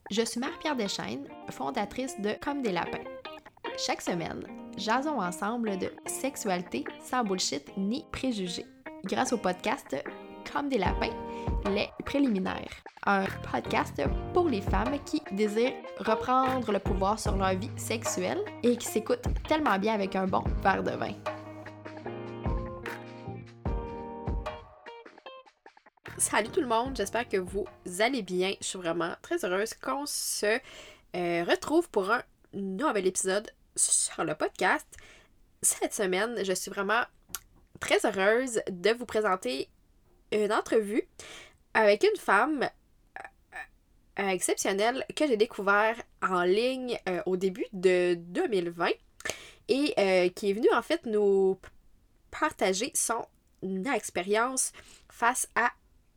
Je suis Marie-Pierre Deschênes, fondatrice de Comme des lapins. Chaque semaine, jasons ensemble de sexualité sans bullshit ni préjugés. Grâce au podcast Comme des lapins, les préliminaires. Un podcast pour les femmes qui désirent reprendre le pouvoir sur leur vie sexuelle et qui s'écoutent tellement bien avec un bon verre de vin. Salut tout le monde, j'espère que vous allez bien. Je suis vraiment très heureuse qu'on se retrouve pour un nouvel épisode sur le podcast. Cette semaine, je suis vraiment très heureuse de vous présenter une entrevue avec une femme exceptionnelle que j'ai découvert en ligne au début de 2020 et qui est venue en fait nous partager son expérience face à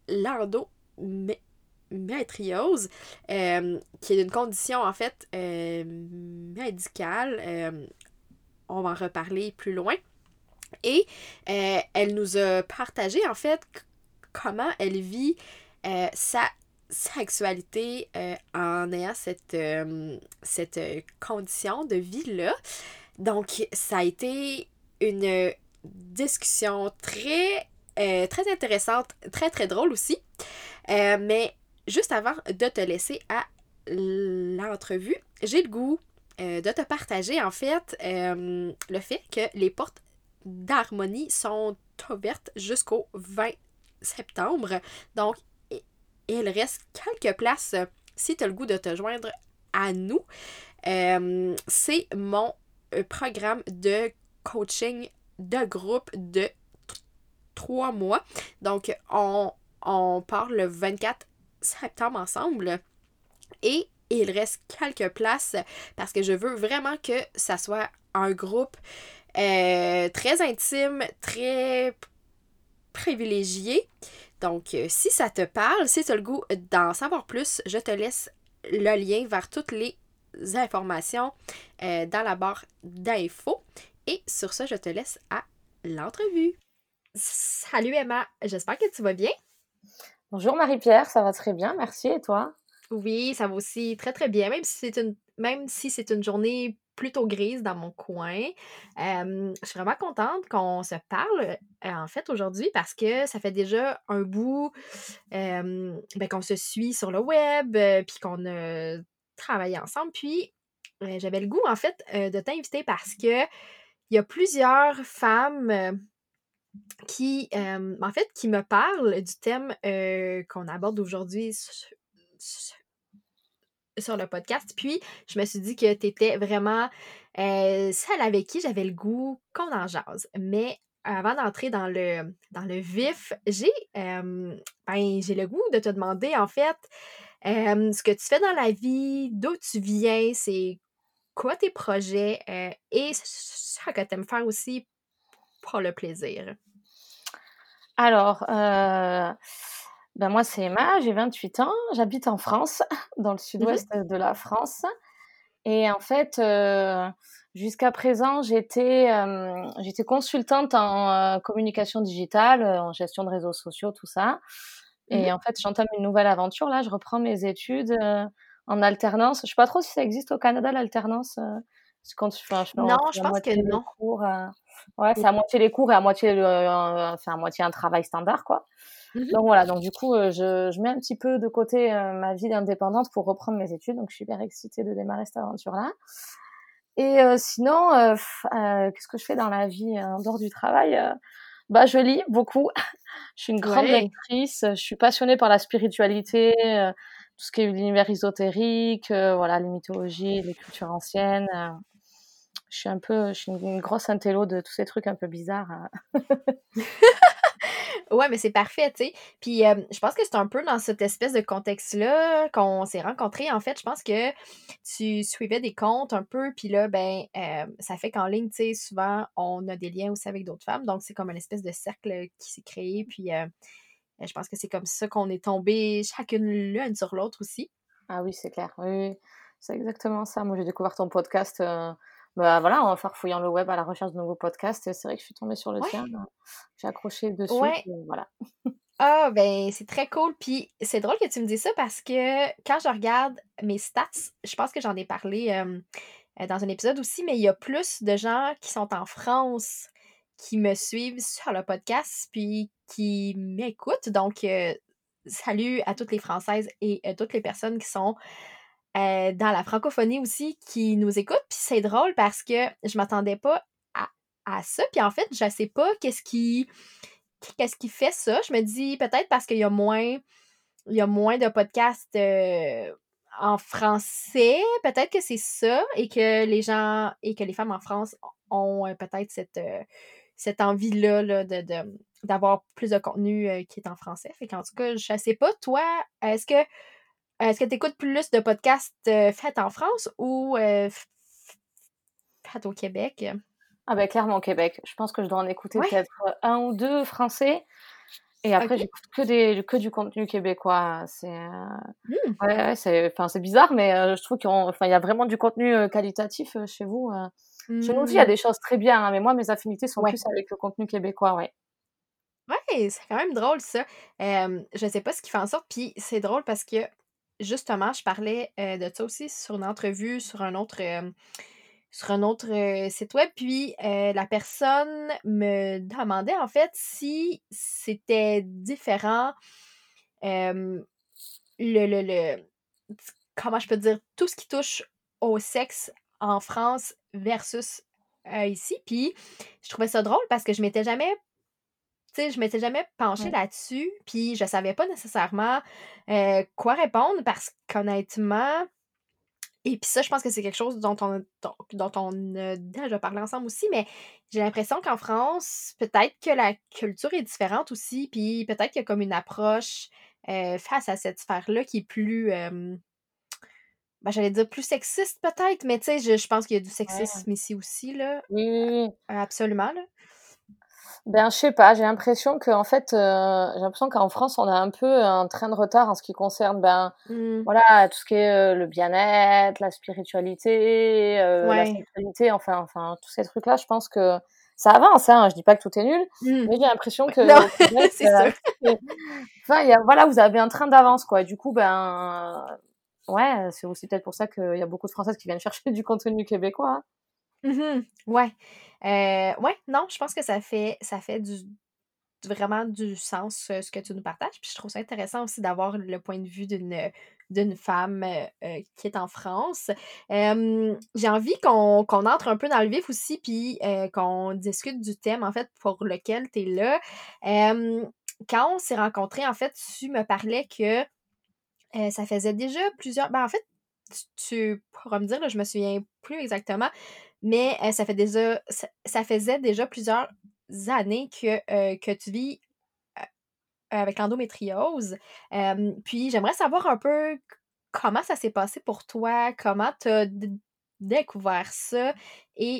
l'endométriose, qui est une condition en fait médicale. On va en reparler plus loin. Et elle nous a partagé en fait comment elle vit sa sexualité en ayant cette condition de vie-là. Donc, ça a été une discussion très intéressante, très drôle aussi. Mais juste avant de te laisser à l'entrevue, j'ai le goût de te partager en fait le fait que les portes d'Harmonie sont ouvertes jusqu'au 20 septembre. Donc, il reste quelques places si tu as le goût de te joindre à nous. C'est mon programme de coaching de groupe de 3 mois. Donc, on part le 24 septembre ensemble et il reste quelques places parce que je veux vraiment que ça soit un groupe très intime, très privilégié. Donc, si ça te parle, si tu as le goût d'en savoir plus, je te laisse le lien vers toutes les informations dans la barre d'infos. Et sur ça, je te laisse à l'entrevue. Salut Emma, j'espère que tu vas bien. Bonjour Marie-Pierre, ça va très bien, merci, et toi? Oui, ça va aussi très bien, même si c'est une journée plutôt grise dans mon coin. Je suis vraiment contente qu'on se parle, en fait, aujourd'hui parce que ça fait déjà un bout, qu'on se suit sur le web, puis qu'on a travaillé ensemble. Puis, j'avais le goût, en fait, de t'inviter parce que il y a plusieurs femmes, qui me parlent du thème, qu'on aborde aujourd'hui sur le podcast. Puis, je me suis dit que tu étais vraiment celle avec qui j'avais le goût qu'on en jase. Mais avant d'entrer dans le vif, j'ai le goût de te demander, en fait, ce que tu fais dans la vie, d'où tu viens, c'est quoi tes projets et ce que tu aimes faire aussi pour le plaisir. Alors, moi c'est Emma, j'ai 28 ans, j'habite en France, dans le Mhm. sud-ouest de la France et en fait, jusqu'à présent j'étais consultante en communication digitale, en gestion de réseaux sociaux, tout ça Mhm. et en fait, j'entame une nouvelle aventure là, je reprends mes études, en alternance. Je sais pas trop si ça existe au Canada l'alternance, c'est quand je fais Non, je la pense que moitié les non. cours, ouais, c'est à moitié les cours et à moitié à moitié un travail standard, quoi. Mhm. Donc voilà, donc du coup, je mets un petit peu de côté, ma vie d'indépendante pour reprendre mes études, donc je suis hyper excitée de démarrer cette aventure-là et sinon, qu'est-ce que je fais dans la vie, en dehors du travail? Je lis beaucoup. Je suis une grande Ouais. lectrice, je suis passionnée par la spiritualité, tout ce qui est l'univers ésotérique, voilà, les mythologies, les cultures anciennes, je suis une grosse intello de tous ces trucs un peu bizarres, Ouais, mais c'est parfait, tu sais. Puis, je pense que c'est un peu dans cette espèce de contexte-là qu'on s'est rencontrés. En fait, je pense que tu suivais des comptes un peu, puis là, ça fait qu'en ligne, tu sais, souvent, on a des liens aussi avec d'autres femmes. Donc, c'est comme une espèce de cercle qui s'est créé. Puis, je pense que c'est comme ça qu'on est tombées chacune l'une sur l'autre aussi. Ah oui, c'est clair, oui, oui, c'est exactement ça. Moi, j'ai découvert ton podcast, Bah, voilà, en farfouillant le web à la recherche de nouveaux podcasts, c'est vrai que je suis tombée sur le tien, Ouais, j'ai accroché dessus, ouais. puis voilà. Ah, ben, c'est très cool. Puis c'est drôle que tu me dises ça parce que quand je regarde mes stats, je pense que j'en ai parlé dans un épisode aussi, mais il y a plus de gens qui sont en France qui me suivent sur le podcast puis qui m'écoutent. Donc, salut à toutes les Françaises et toutes les personnes qui sont dans la francophonie aussi qui nous écoutent. Puis c'est drôle parce que je m'attendais pas à, à ça. Puis en fait, je sais pas qu'est-ce qui fait ça. Je me dis peut-être parce qu'il y a moins de podcasts en français. Peut-être que c'est ça et que les gens et que les femmes en France ont peut-être cette envie-là là, d'avoir plus de contenu qui est en français. Fait qu'en tout cas, je sais pas, toi, est-ce que tu écoutes plus de podcasts faits en France ou faits au Québec? Ah bah, clairement au Québec. Je pense que je dois en écouter Ouais, peut-être, 1 ou 2 français et après ok. j'écoute que du contenu québécois, Hmm. ouais, ouais, c'est bizarre mais je trouve il y a vraiment du contenu, qualitatif, chez vous, Chez nous aussi, il y a Hmm. des choses très bien, hein, mais moi mes affinités sont Ouais. plus avec le contenu québécois, ouais. Ouais, c'est quand même drôle ça. Je sais pas ce qui fait en sorte, puis c'est drôle parce que justement, je parlais de ça aussi sur une entrevue sur un autre site web, puis la personne me demandait en fait si c'était différent, euh, le comment je peux dire, tout ce qui touche au sexe en France versus ici. Puis je trouvais ça drôle parce que je m'étais jamais penchée Mmh. là-dessus, puis je savais pas nécessairement, quoi répondre parce qu'honnêtement et puis ça, je pense que c'est quelque chose dont on a déjà parlé ensemble aussi, mais j'ai l'impression qu'en France, peut-être que la culture est différente aussi, puis peut-être qu'il y a comme une approche, face à cette sphère-là qui est plus, ben, j'allais dire plus sexiste peut-être, mais tu sais, je pense qu'il y a du Ouais. sexisme ici aussi là, Oui, oui, oui. absolument là. Ben, je sais pas, j'ai l'impression qu'en France, on a un peu un train de retard en ce qui concerne, ben, Mmh. voilà, tout ce qui est, le bien-être, la spiritualité, la Ouais. sexualité, enfin tous ces trucs-là, je pense que ça avance, hein, je dis pas que tout est nul, Mmh. mais j'ai l'impression Ouais. Non, qu'au Québec, c'est sûr. enfin, il y a voilà, vous avez un train d'avance, quoi, et du coup, ben, ouais, c'est aussi peut-être pour ça qu'il y a beaucoup de Françaises qui viennent chercher du contenu québécois, hein. Mmh. Ouais. Ouais, non, je pense que ça fait vraiment du sens, ce que tu nous partages. Puis je trouve ça intéressant aussi d'avoir le point de vue d'une femme, qui est en France. J'ai envie qu'on entre un peu dans le vif aussi, puis qu'on discute du thème, en fait, pour lequel tu es là. Quand on s'est rencontrés, en fait, tu me parlais que, ça faisait déjà plusieurs en fait, tu pourras me dire, là, je me souviens plus exactement, mais ça faisait déjà plusieurs années que tu vis avec l'endométriose. Puis j'aimerais savoir un peu comment ça s'est passé pour toi? Comment tu as découvert ça? Et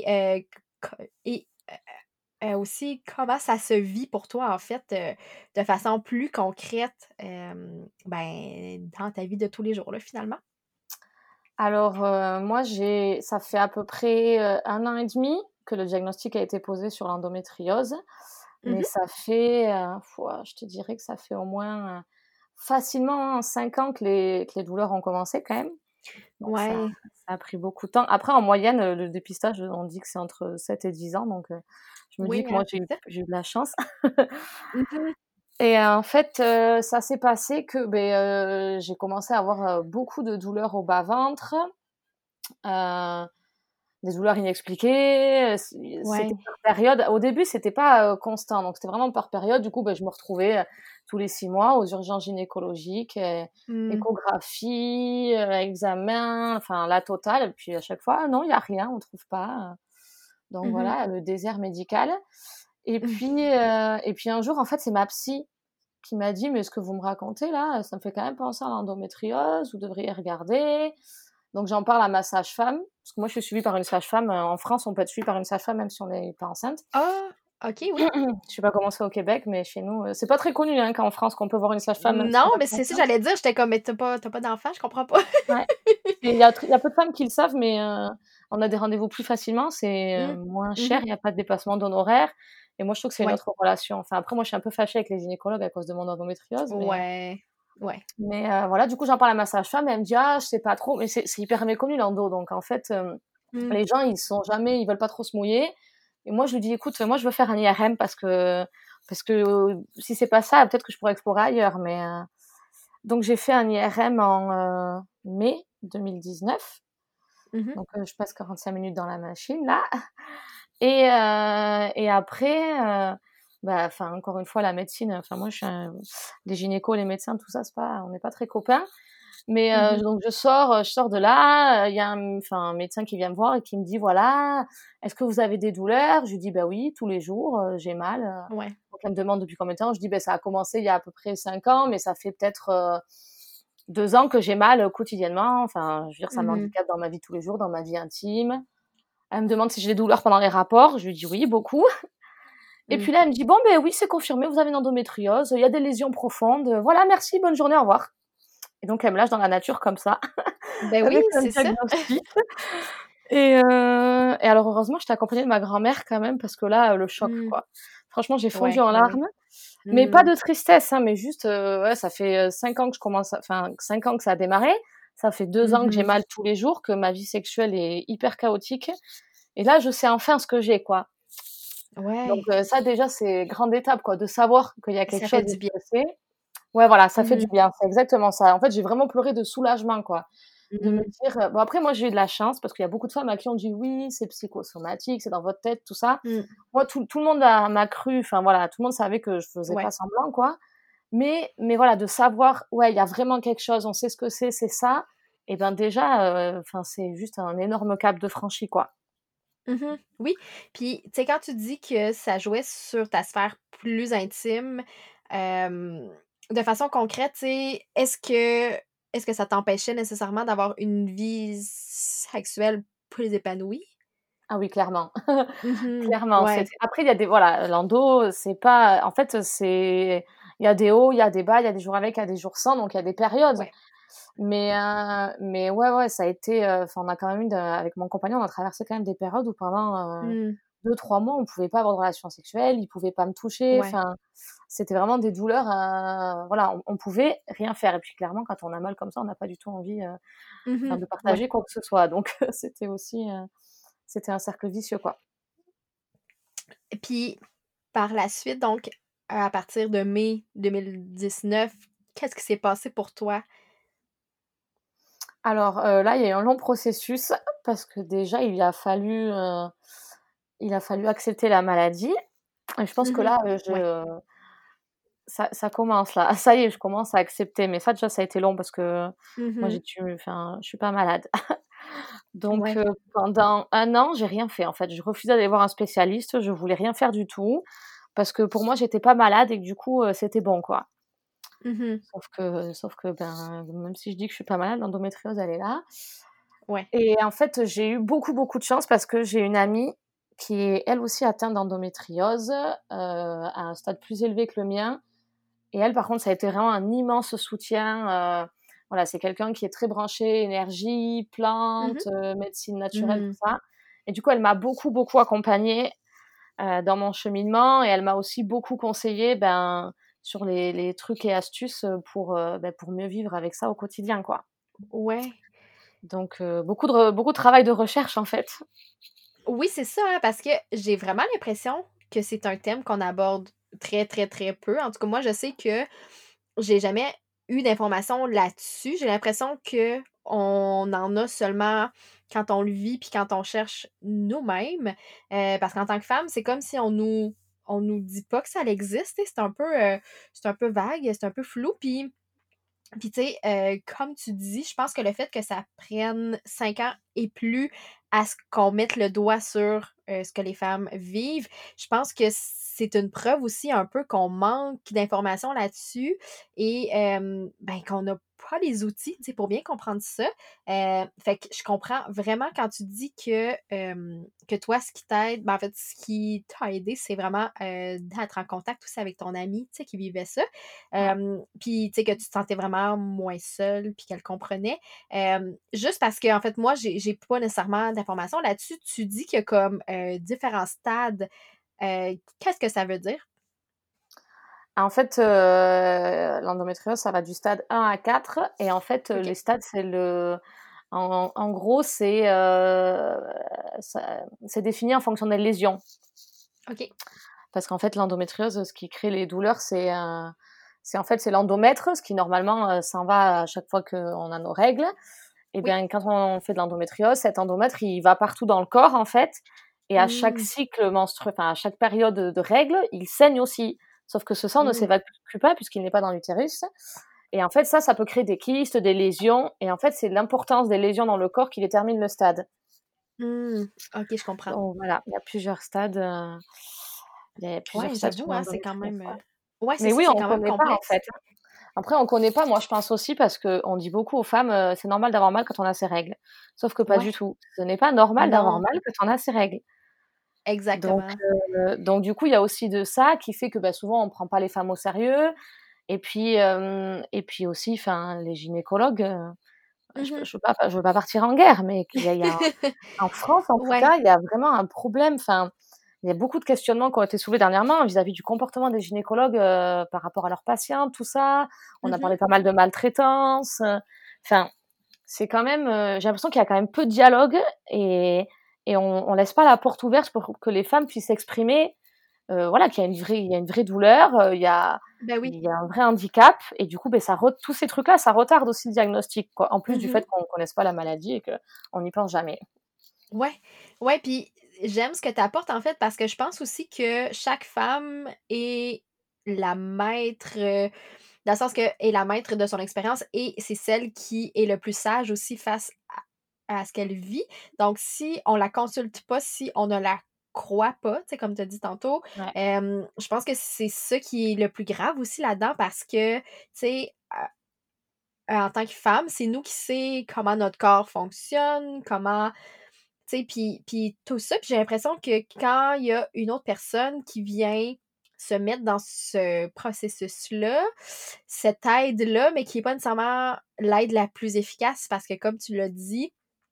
aussi comment ça se vit pour toi, en fait, de façon plus concrète, ben, dans ta vie de tous les jours, là, finalement? Alors, moi, ça fait à peu près, 1 an et demi que le diagnostic a été posé sur l'endométriose, mais Mmh. ça fait, je te dirais que ça fait au moins, facilement 5 ans que les douleurs ont commencé quand même, donc Ouais. ça a pris beaucoup de temps. Après en moyenne, le dépistage, on dit que c'est entre 7 et 10 ans, donc je me dis Oui, que hein, moi c'est ça. j'ai eu de la chance. Mmh. Et en fait, ça s'est passé que, j'ai commencé à avoir, beaucoup de douleurs au bas-ventre, heu des douleurs inexpliquées, c'était Ouais. par période. Au début, c'était pas, constant, donc c'était vraiment par période. Du coup, je me retrouvais, tous les 6 mois aux urgences gynécologiques, Mmh. échographie, examen, enfin la totale et puis à chaque fois: «Ah non, il y a rien, on trouve pas», donc Mmh mh. voilà, le désert médical et puis un jour, en fait, c'est ma psy qui m'a dit: «Mais ce que vous me racontez là, ça me fait quand même penser à l'endométriose, vous devriez regarder». Donc j'en parle à ma sage-femme, parce que moi je suis suivie par une sage-femme, en France, on peut être suivi par une sage-femme même si on n'est pas enceinte. Ah! OK, oui. Je sais pas comment c'est au Québec, mais chez nous, c'est pas très connu, hein, qu'en France qu'on peut voir une sage-femme même si Non, on n'est mais pas c'est ça, enceinte. j'allais dire, j'étais comme: «Mais t'as pas d'enfant, je comprends pas». Ouais, et il y a peu de femmes qui le savent, mais on a des rendez-vous plus facilement, c'est, Mmh. moins cher, Mmh. il y a pas de dépassement d'honoraires et moi, je trouve que c'est une Ouais. autre relation. Enfin, après, moi, je suis un peu fâchée avec les gynécologues à cause de mon endométriose, Ouais. Ouais. voilà, du coup, j'en parle à ma sage-femme et elle me dit: «Ah, je sais pas trop», mais c'est hyper méconnu l'endo, donc en fait, Mmh. les gens, ils veulent pas trop se mouiller et moi, je lui dis: «Écoute, moi, je veux faire un IRM parce que si c'est pas ça, peut-être que je pourrais explorer ailleurs», donc j'ai fait un IRM en, mai 2019, Mmh. donc je passe 45 minutes dans la machine là et après, enfin, encore une fois, la médecine, enfin, moi, les gynécos, les médecins, tout ça, c'est pas on n'est pas très copains. Mais Mmh. donc je sors de là, il y a un médecin qui vient me voir et qui me dit: «Voilà, est-ce que vous avez des douleurs?» Je lui dis: «Bah oui, tous les jours, j'ai mal», Ouais. donc elle me demande depuis combien de temps. Je dis: «Beh, ça a commencé il y a à peu près 5 ans, mais ça fait peut-être, 2 ans que j'ai mal, quotidiennement. Enfin, je veux dire, ça Mmh. m'handicape dans ma vie de tous les jours, dans ma vie intime». Elle me demande si j'ai des douleurs pendant les rapports. Je lui dis: «Oui, beaucoup». Et Mmh. puis là, elle me dit: «Bon, beh, oui, c'est confirmé, vous avez une endométriose, il y a des lésions profondes, voilà, merci, bonne journée, au revoir». Et donc elle me lâche dans la nature comme ça, Ben oui, avec un c'est ça. diagnostic. Et alors heureusement, j'étais accompagnée de ma grand-mère quand même parce que là, le choc, Mmh. quoi. Franchement, j'ai fondu Ouais, en ben oui. larmes, mais pas Mmh. de tristesse, hein, mais juste, ouais, ça fait, 5 ans que 5 ans que ça a démarré. Ça fait 2 ans que j'ai Mmh. mal tous les jours, que ma vie sexuelle est hyper chaotique et là, je sais enfin ce que j'ai, quoi. Donc Ouais, ça déjà, c'est grande étape, quoi, de savoir qu'il y a quelque ça fait chose et du bien. ce que c'est. Ouais, voilà, ça fait du Mmh. bien, c'est exactement ça. En fait, j'ai vraiment pleuré de soulagement, quoi. De me Mmh. dire, bon après moi j'ai eu de la chance parce qu'il y a beaucoup de femmes à qui on dit: «Oui, c'est psychosomatique, c'est dans votre tête, tout ça». Mmh. Moi tout le monde m'a cru, enfin voilà, tout le monde savait que je faisais pas Ouais. semblant quoi. Mais voilà, de savoir, ouais, il y a vraiment quelque chose, on sait ce que c'est ça et ben déjà, enfin c'est juste un énorme cap de franchi, quoi. Mmh. Oui, puis, tu sais, quand tu dis que ça jouait sur ta sphère plus intime, hem, de façon concrète, tu sais, est-ce que ça t'empêchait nécessairement d'avoir une vie sexuelle plus épanouie? Ah oui, clairement. Mmh. Clairement, Ouais, c'était après il y a des voilà, l'endo, c'est pas en fait, il y a des hauts, il y a des bas, il y a des jours avec, il y a des jours sans, donc il y a des périodes. ouais. Mais ouais, ouais, ça a été, enfin, on a quand même eu avec mon compagnon, on a traversé quand même des périodes où pendant, Mmh. 2-3 mois, on pouvait pas avoir de relations sexuelles, il pouvait pas me toucher, Ouais. enfin, c'était vraiment des douleurs, voilà, on pouvait rien faire et puis clairement, quand on a mal comme ça, on n'a pas du tout envie, enfin, Mmh. de Ouais. partager quoi que ce soit donc c'était aussi, c'était un cercle vicieux, quoi. Et puis, par la suite, donc, à partir de mai 2019, qu'est-ce qui s'est passé pour toi? Alors, là, il y a eu un long processus parce que déjà il a fallu accepter la maladie et je pense que Mmh. là, Ouais. ça commence là. Ça y est, je commence à accepter, mais ça déjà, ça a été long parce que moi, Mmh. je suis pas malade. Donc, Ouais. pendant 1 an, j'ai rien fait, en fait. Je refusais d'aller voir un spécialiste, je voulais rien faire du tout parce que pour moi, j'étais pas malade et que du coup, c'était bon, quoi. Mmh. Sauf que, ben, même si je dis que je suis pas malade, l'endométriose, elle est là Ouais. et en fait, j'ai eu beaucoup, beaucoup de chance parce que j'ai une amie qui est elle aussi atteinte d'endométriose, à un stade plus élevé que le mien. Et elle, par contre, ça a été vraiment un immense soutien, voilà, c'est quelqu'un qui est très branché énergie, Mmh. plantes, médecine naturelle, tout Mmh. ça et du coup, elle m'a beaucoup, beaucoup accompagnée, dans mon cheminement et elle m'a aussi beaucoup conseillé, ben, sur les trucs et astuces, pour mieux vivre avec ça au quotidien, quoi. Ouais. Donc beaucoup de travail de recherche, en fait. Oui, c'est ça, hein, parce que j'ai vraiment l'impression que c'est un thème qu'on aborde très, très, très peu. En tout cas, moi, je sais que j'ai jamais eu d'informations là-dessus. J'ai l'impression que on en a seulement quand on le vit puis quand on cherche nous-mêmes. Parce qu'en tant que femme, c'est comme si on nous dit pas que ça existe, tu sais, c'est un peu vague, c'est un peu flou. Puis tu sais, comme tu dis, je pense que le fait que ça prenne 5 ans et plus à ce qu'on mette le doigt sur, ce que les femmes vivent, je pense que c'est une preuve aussi un peu qu'on manque d'informations là-dessus et ben, qu'on n'a pas les outils, tu sais, pour bien comprendre ça. Fait que je comprends vraiment quand tu dis que toi, ce qui t'aide, ben, en fait, ce qui t'a aidé, c'est vraiment d'être en contact aussi avec ton amie, tu sais, qui vivait ça. Ouais. Puis, tu sais, que tu te sentais vraiment moins seule, puis qu'elle comprenait. Juste parce que, en fait, moi, j'ai pas nécessairement d'informations là-dessus. Tu dis qu'il y a comme différents stades. Qu'est-ce que ça veut dire? En fait, l'endométriose, ça va du stade 1 à 4 et en fait, OK. les stades, en gros, c'est défini en fonction des lésions. OK. Parce qu'en fait, l'endométriose, ce qui crée les douleurs, c'est l'endomètre, ce qui normalement, s'en va à chaque fois qu'on a nos règles. Et Oui. bien, quand on fait de l'endométriose, cet endomètre, il va partout dans le corps, en fait, et à chaque Mmh. cycle menstruel, enfin, à chaque période de règles, il saigne aussi. Sauf que ce sang ne Mmh. s'évacue pas puisqu'il n'est pas dans l'utérus. Et en fait, ça peut créer des kystes, des lésions. Et en fait, c'est l'importance des lésions dans le corps qui détermine le stade. Mmh. OK, je comprends. Donc voilà, il y a plusieurs Ouais, stades sur j'avoue, hein, c'est quand l'endométriose, même, ouais. ouais, c'est Mais ça, oui, c'est on quand même connaît pas, en complexe. fait, hein. Après, on connaît pas, moi, je pense aussi parce qu'on dit beaucoup aux femmes, «C'est normal d'avoir mal quand on a ses règles». Sauf que pas Ouais, du tout. Ce n'est pas normal d'avoir non, mal quand on a ses règles. Donc exactement. du coup, il y a aussi de ça qui fait que, bah, souvent, on prend pas les femmes au sérieux et puis aussi, enfin, les gynécologues, Mmh mh. je veux pas partir en guerre, mais qu'il y a en France, en tout Ouais. cas, il y a vraiment un problème, enfin, il y a beaucoup de questionnements qui ont été soulevés dernièrement vis-à-vis du comportement des gynécologues, par rapport à leurs patientes, tout ça. On a Mmh mh. parlé pas mal de maltraitance, enfin, c'est quand même, j'ai l'impression qu'il y a quand même peu de dialogue et on laisse pas la porte ouverte pour que les femmes puissent s'exprimer, voilà, qu'il y a une vraie douleur, Ben oui. il y a un vrai handicap et du coup, beh, tous ces trucs-là, ça retarde aussi le diagnostic, quoi. En plus Mmh du mh. fait qu'on connaisse pas la maladie et qu'on n'y pense jamais. Ouais. Ouais, puis j'aime ce que tu apportes, en fait, parce que je pense aussi que chaque femme est la maître, dans le sens que est la maître de son expérience et c'est celle qui est le plus sage aussi face à ce qu'elle vit. Donc si on la consulte pas, si on ne la croit pas, tu sais, comme tu as dit tantôt, Ouais. je pense que c'est ça qui est le plus grave aussi là-dedans parce que, tu sais, en tant que femme, c'est nous qui sait comment notre corps fonctionne, comment tu sais, puis tout ça, puis j'ai l'impression que quand il y a une autre personne qui vient se mettre dans ce processus-là, cette aide-là, mais qui est pas nécessairement l'aide la plus efficace parce que comme tu l'as dit,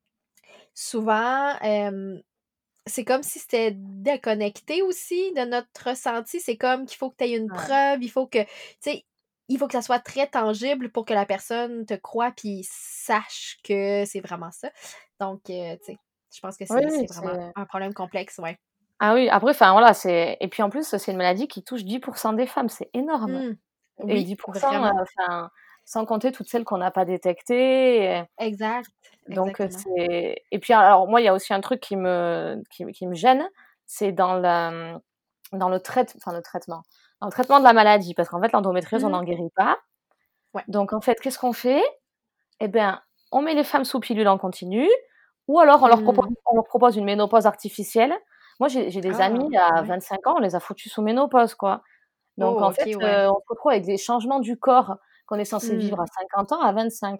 souvent, c'est comme si c'était déconnecté aussi de notre ressenti. C'est comme qu'il faut que tu aies une Ouais. preuve, il faut que tu sais, il faut que ça soit très tangible pour que la personne te croie puis sache que c'est vraiment ça. Donc, tu sais, je pense que Oui, c'est oui, c'est vraiment un problème complexe, ouais. ah oui, après, enfin, voilà, et puis en plus, c'est une maladie qui touche 10 des femmes, c'est énorme Mmh. et Oui, 10 vraiment. enfin, sans compter toutes celles qu'on n'a pas détectées Exact, donc exactement. c'est et puis alors moi, il y a aussi un truc qui me gêne, c'est dans le traitement. Dans le traitement de la maladie parce qu'en fait, l'endométriose, on Mmh. n'en guérit pas. Ouais. Donc en fait, qu'est-ce qu'on fait? Eh bien, on met les femmes sous pilule en continu ou alors Mmh. on leur propose une ménopause artificielle. Moi, j'ai des Ah! amies à Ouais. 25 ans, on les a foutues sous ménopause, quoi. Donc Oh, en fait, OK, ouais. on se retrouve avec des changements du corps qu'on est censé Mmh. vivre à 50 ans à 25.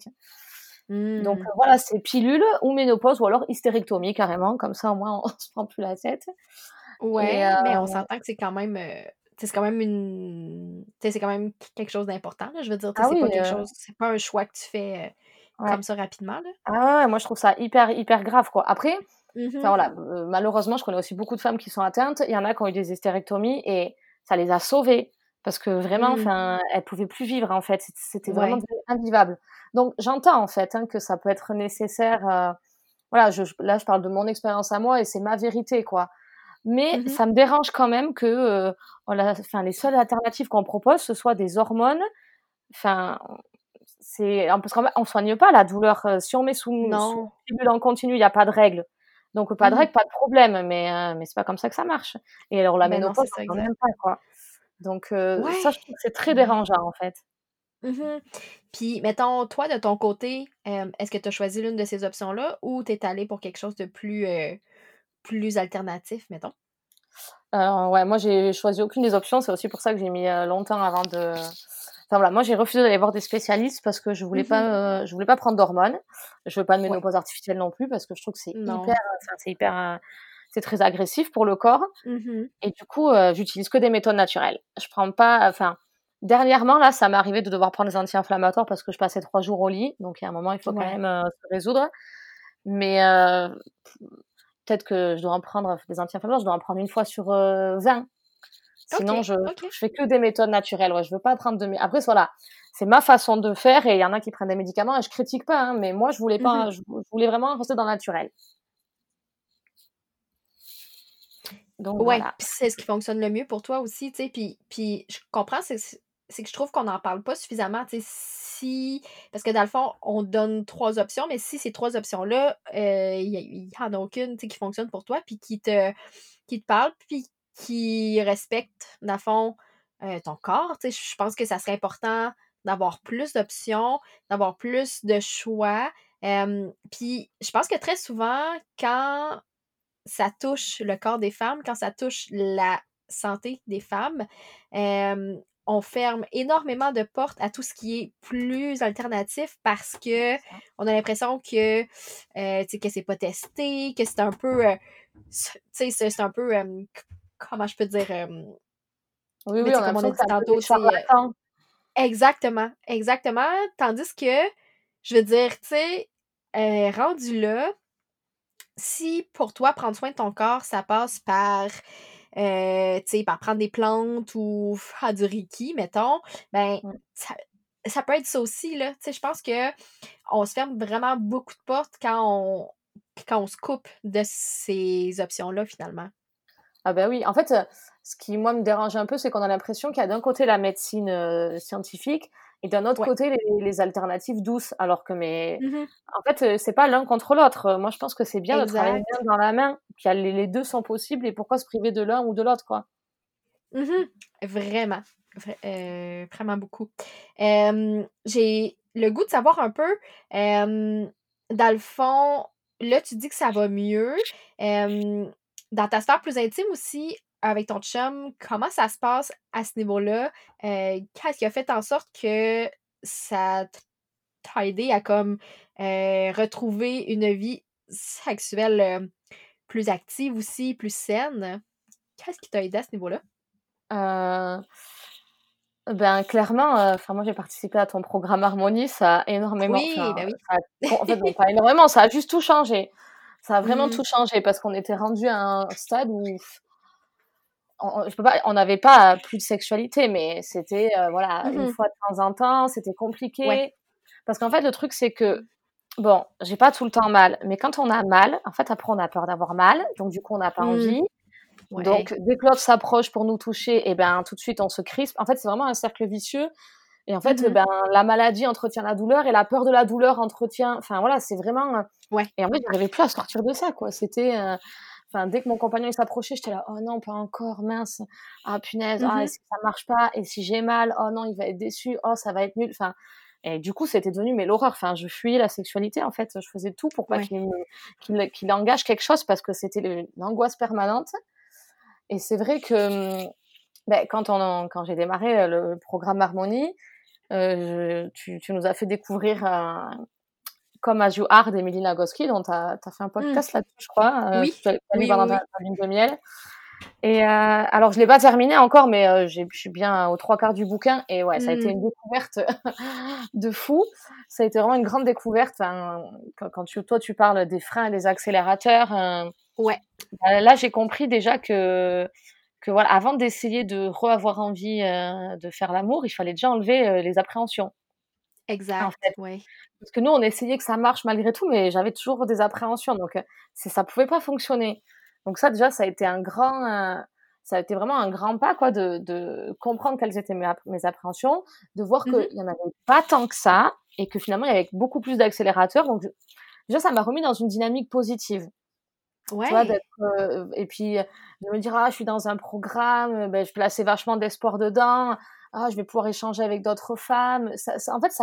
Donc Mmh. voilà, c'est pilule ou ménopause ou alors hystérectomie carrément, comme ça au moins on se prend plus la tête et Ouais, mais on s'entend que c'est quand même, tu sais, c'est quand même une tu sais, c'est quand même quelque chose d'important, là. Je veux dire, tu sais, ah oui, c'est pas un choix que tu fais, ouais. comme ça rapidement, là. Ah ouais, ouais, moi je trouve ça hyper, hyper grave, quoi. Après, enfin Mmh. voilà, malheureusement, je connais aussi beaucoup de femmes qui sont atteintes. Il y en a qui ont eu des hystérectomies et ça les a sauvées parce que vraiment, Mmh. enfin, elles pouvaient plus vivre, en fait. C'était vraiment Ouais. devenu invivable. Donc j'entends, en fait, hein, que ça peut être nécessaire, voilà, là, je parle de mon expérience à moi et c'est ma vérité, quoi. Mais Mmh. ça me dérange quand même que, enfin, les seules alternatives qu'on propose, ce soit des hormones. Enfin, parce qu'en fait, on soigne pas la douleur, si on met sous Non. pilule en continu, il y a pas de règles. Donc pas de Mmh. règles, pas de problème, mais c'est pas comme ça que ça marche et alors la Ben non, ménopause, c'est ça, j'en parle exact. même pas, quoi. Donc ça, Ouais. je trouve que c'est très Ouais. dérangeant, en fait. Mmh. Puis mettons, toi, de ton côté, est-ce que tu as choisi l'une de ces options-là ou tu es allé pour quelque chose de plus alternatif, mettons? Ouais, moi, j'ai choisi aucune des options, c'est aussi pour ça que j'ai mis, longtemps avant enfin voilà, moi j'ai refusé d'aller voir des spécialistes parce que je voulais pas prendre d'hormones. Je veux pas de Ouais. ménopause artificielle non plus parce que je trouve que Non. c'est hyper, c'est très agressif pour le corps Mhm. et du coup, j'utilise que des méthodes naturelles. Je prends pas enfin, dernièrement là, ça m'est arrivé de devoir prendre des anti-inflammatoires parce que je passais 3 jours au lit, donc il y a un moment, il faut quand Ouais. même, se résoudre. Mais, peut-être que je dois en prendre des anti-inflammatoires, je dois en prendre une fois sur, 20. OK, Sinon, OK. je fais que des méthodes naturelles, ouais, je veux pas prendre de mé après voilà, c'est ma façon de faire et il y en a qui prennent des médicaments et je critique pas, hein, mais moi je voulais Mhm. pas, je voulais vraiment rester dans le naturel. Donc Ouais, voilà. puis c'est ce qui fonctionne le mieux pour toi aussi, tu sais, puis je comprends, c'est que je trouve qu'on n'en parle pas suffisamment, tu sais, si parce que dans le fond, on donne 3 options, mais si ces 3 options-là, il y en a aucune, tu sais, qui fonctionne pour toi, puis qui te parle, puis qui respecte, dans le fond, ton corps, tu sais, je pense que ça serait important d'avoir plus d'options, d'avoir plus de choix, puis je pense que très souvent, quand ça touche le corps des femmes, quand ça touche la santé des femmes, on ferme énormément de portes à tout ce qui est plus alternatif parce que C'est ça. on a l'impression que, tu sais, que c'est pas testé, que c'est un peu, tu sais, c'est un peu, comment je peux dire? Oui, Mais oui, tu on sais, a comme on a l'impression que dit c'est un peu des tantôt, tu sais, charlatans. exactement, exactement. Tandis que, je veux dire, tu sais, rendu là, si pour toi, prendre soin de ton corps, ça passe par, tu sais, par prendre des plantes ou faire du reiki, mettons, ben, Mmh. ça ça peut être ça aussi, là. Tu sais, je pense qu'on se ferme vraiment beaucoup de portes quand on se coupe de ces options-là, finalement. Ah bah, oui, en fait, ce qui moi me dérange un peu, c'est qu'on a l'impression qu'il y a d'un côté la médecine, scientifique et d'un autre Ouais. côté les alternatives douces. Alors que Mmh. en fait, c'est pas l'un contre l'autre. Moi je pense que c'est bien de travailler Exact. main dans la main, qu'il y a les 2 sont possibles et pourquoi se priver de l'un ou de l'autre, quoi? Mmh. Vraiment. Vraiment beaucoup. J'ai le goût de savoir un peu, dans le fond, là, tu dis que ça va mieux. Hem, Dans ta sphère plus intime aussi, avec ton chum, comment ça se passe à ce niveau-là? Qu'est-ce qui a fait en sorte que ça t'a aidé à comme, retrouver une vie sexuelle, plus active aussi, plus saine? Qu'est-ce qui t'a aidé à ce niveau-là? Heu, ben, clairement, enfin moi j'ai participé à ton programme Harmonie, ça a énormément Oui, enfin, bah, oui. ça a en fait non pas énormément, ça a juste tout changé. Ça a vraiment Mmh. tout changé parce qu'on était rendus à un stade où je peux pas on n'avait pas plus de sexualité, mais c'était, voilà, une Mmh. fois de temps en temps, c'était Ouais. compliqué. Parce qu'en fait, le truc, c'est que, bon, j'ai pas tout le temps mal, mais quand on a mal, en fait, après, on a peur d'avoir mal, donc du coup, on n'a pas Mmh. envie. Ouais. Donc dès que l'autre s'approche pour nous toucher et ben, tout de suite, on se crispe. En fait, c'est vraiment un cercle vicieux et en fait, Mmh. ben, la maladie entretient la douleur et la peur de la douleur entretient enfin, voilà, c'est vraiment, Ouais. et en fait, j'arrivais plus à sortir de ça, quoi. C'était, enfin, dès que mon compagnon, il s'approchait, j'étais là: «Oh non, pas encore, mince. Ah punaise, ah et Mmh. si ça marche pas? Et si j'ai mal? Oh non, il va être déçu. Oh ça va être nul». Enfin et du coup, c'était devenu mais l'horreur. Enfin, je fuyais la sexualité, en fait. Je faisais tout pour pas Ouais. qu'il engage quelque chose parce que c'était l'angoisse permanente et c'est vrai que, beh, quand j'ai démarré, le programme Harmonie, tu nous as fait découvrir, Come As You Are d'Emily Nagoski dont tu as fait un Mmh. podcast là-dessus, je crois, que Oui. tu as lu Oui, oui, pendant oui. ta lune de miel et alors je l'ai pas terminé encore mais je suis bien aux 3/4 du bouquin et ouais, ça a été Mmh. une découverte de fou. Ça a été vraiment une grande découverte, enfin, quand tu parles des freins et des accélérateurs, Ouais. bah, là, j'ai compris déjà que voilà, avant d'essayer de avoir envie, de faire l'amour, il fallait déjà enlever, les appréhensions, en Exact. fait. Ouais. Parce que nous, on essayait que ça marche malgré tout, mais j'avais toujours des appréhensions, donc ça pouvait pas fonctionner. Donc ça, déjà, ça a été vraiment un grand pas, quoi, de comprendre quelles étaient mes appréhensions, de voir qu'il Mmh. y en avait pas tant que ça et que finalement, il y avait beaucoup plus d'accélérateurs. Donc déjà, ça m'a remis dans une dynamique positive, tu vois? Ouais. D'être, et puis, de me dire: «Ah, je suis dans un programme, beh, je plaçais vachement d'espoir dedans. Ah, je vais pouvoir échanger avec d'autres femmes». En fait,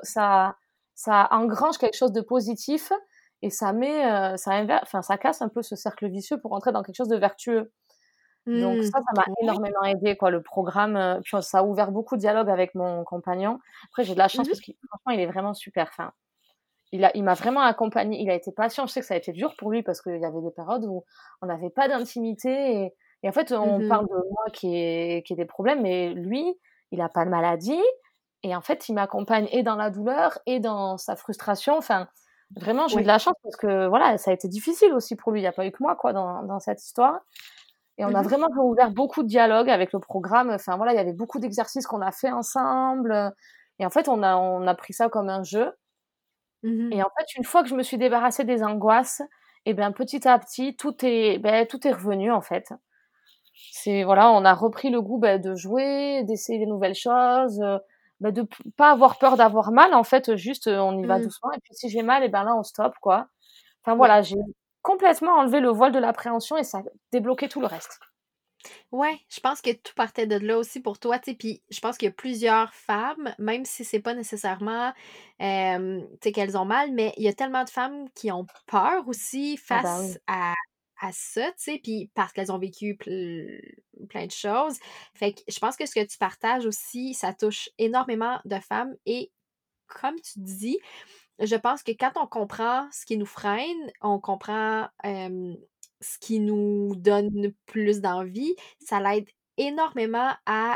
ça engrange quelque chose de positif et ça casse un peu ce cercle vicieux pour entrer dans quelque chose de vertueux. Donc Mmh. ça m'a Ouais. énormément aidée quoi, le programme, puis ça a ouvert beaucoup de dialogues avec mon compagnon. Après j'ai de la chance Mmh. parce qu'il franchement, il est vraiment super. Enfin, il m'a vraiment accompagnée, il a été patient. Je sais que ça a été dur pour lui parce qu'il y avait des périodes où on n'avait pas d'intimité et en fait, on Mmh. parle de moi qui ai des problèmes, mais lui, il a pas de maladie et en fait, il m'accompagne et dans la douleur et dans sa frustration. Enfin, vraiment, j'ai eu de Ouais. la chance parce que voilà, ça a été difficile aussi pour lui. Il y a pas eu que moi quoi dans cette histoire et on a Mmh. vraiment ouvert beaucoup de dialogues avec le programme. Enfin voilà, il y avait beaucoup d'exercices qu'on a fait ensemble, et en fait, on a pris ça comme un jeu Mmh. et en fait, une fois que je me suis débarrassée des angoisses et ben, petit à petit, tout est revenu, en fait. C'est voilà, on a repris le goût, de jouer, d'essayer des nouvelles choses, de p pas avoir peur d'avoir mal, en fait, juste, on y va Mmh. doucement et puis si j'ai mal et ben, là, on stoppe, quoi. Enfin Ouais. voilà, j'ai complètement enlevé le voile de l'appréhension et ça a débloqué tout le reste. Ouais, je pense que tout partait de là aussi pour toi, tu sais, puis je pense qu'il y a plusieurs femmes, même si c'est pas nécessairement, tu sais, qu'elles ont mal, mais il y a tellement de femmes qui ont peur aussi Ah bah, oui. face à ça, tu sais, puis parce qu'elles ont vécu plein de choses. Fait que je pense que ce que tu partages aussi, ça touche énormément de femmes et comme tu dis, je pense que quand on comprend ce qui nous freine, on comprend, ce qui nous donne plus d'envie, ça l'aide énormément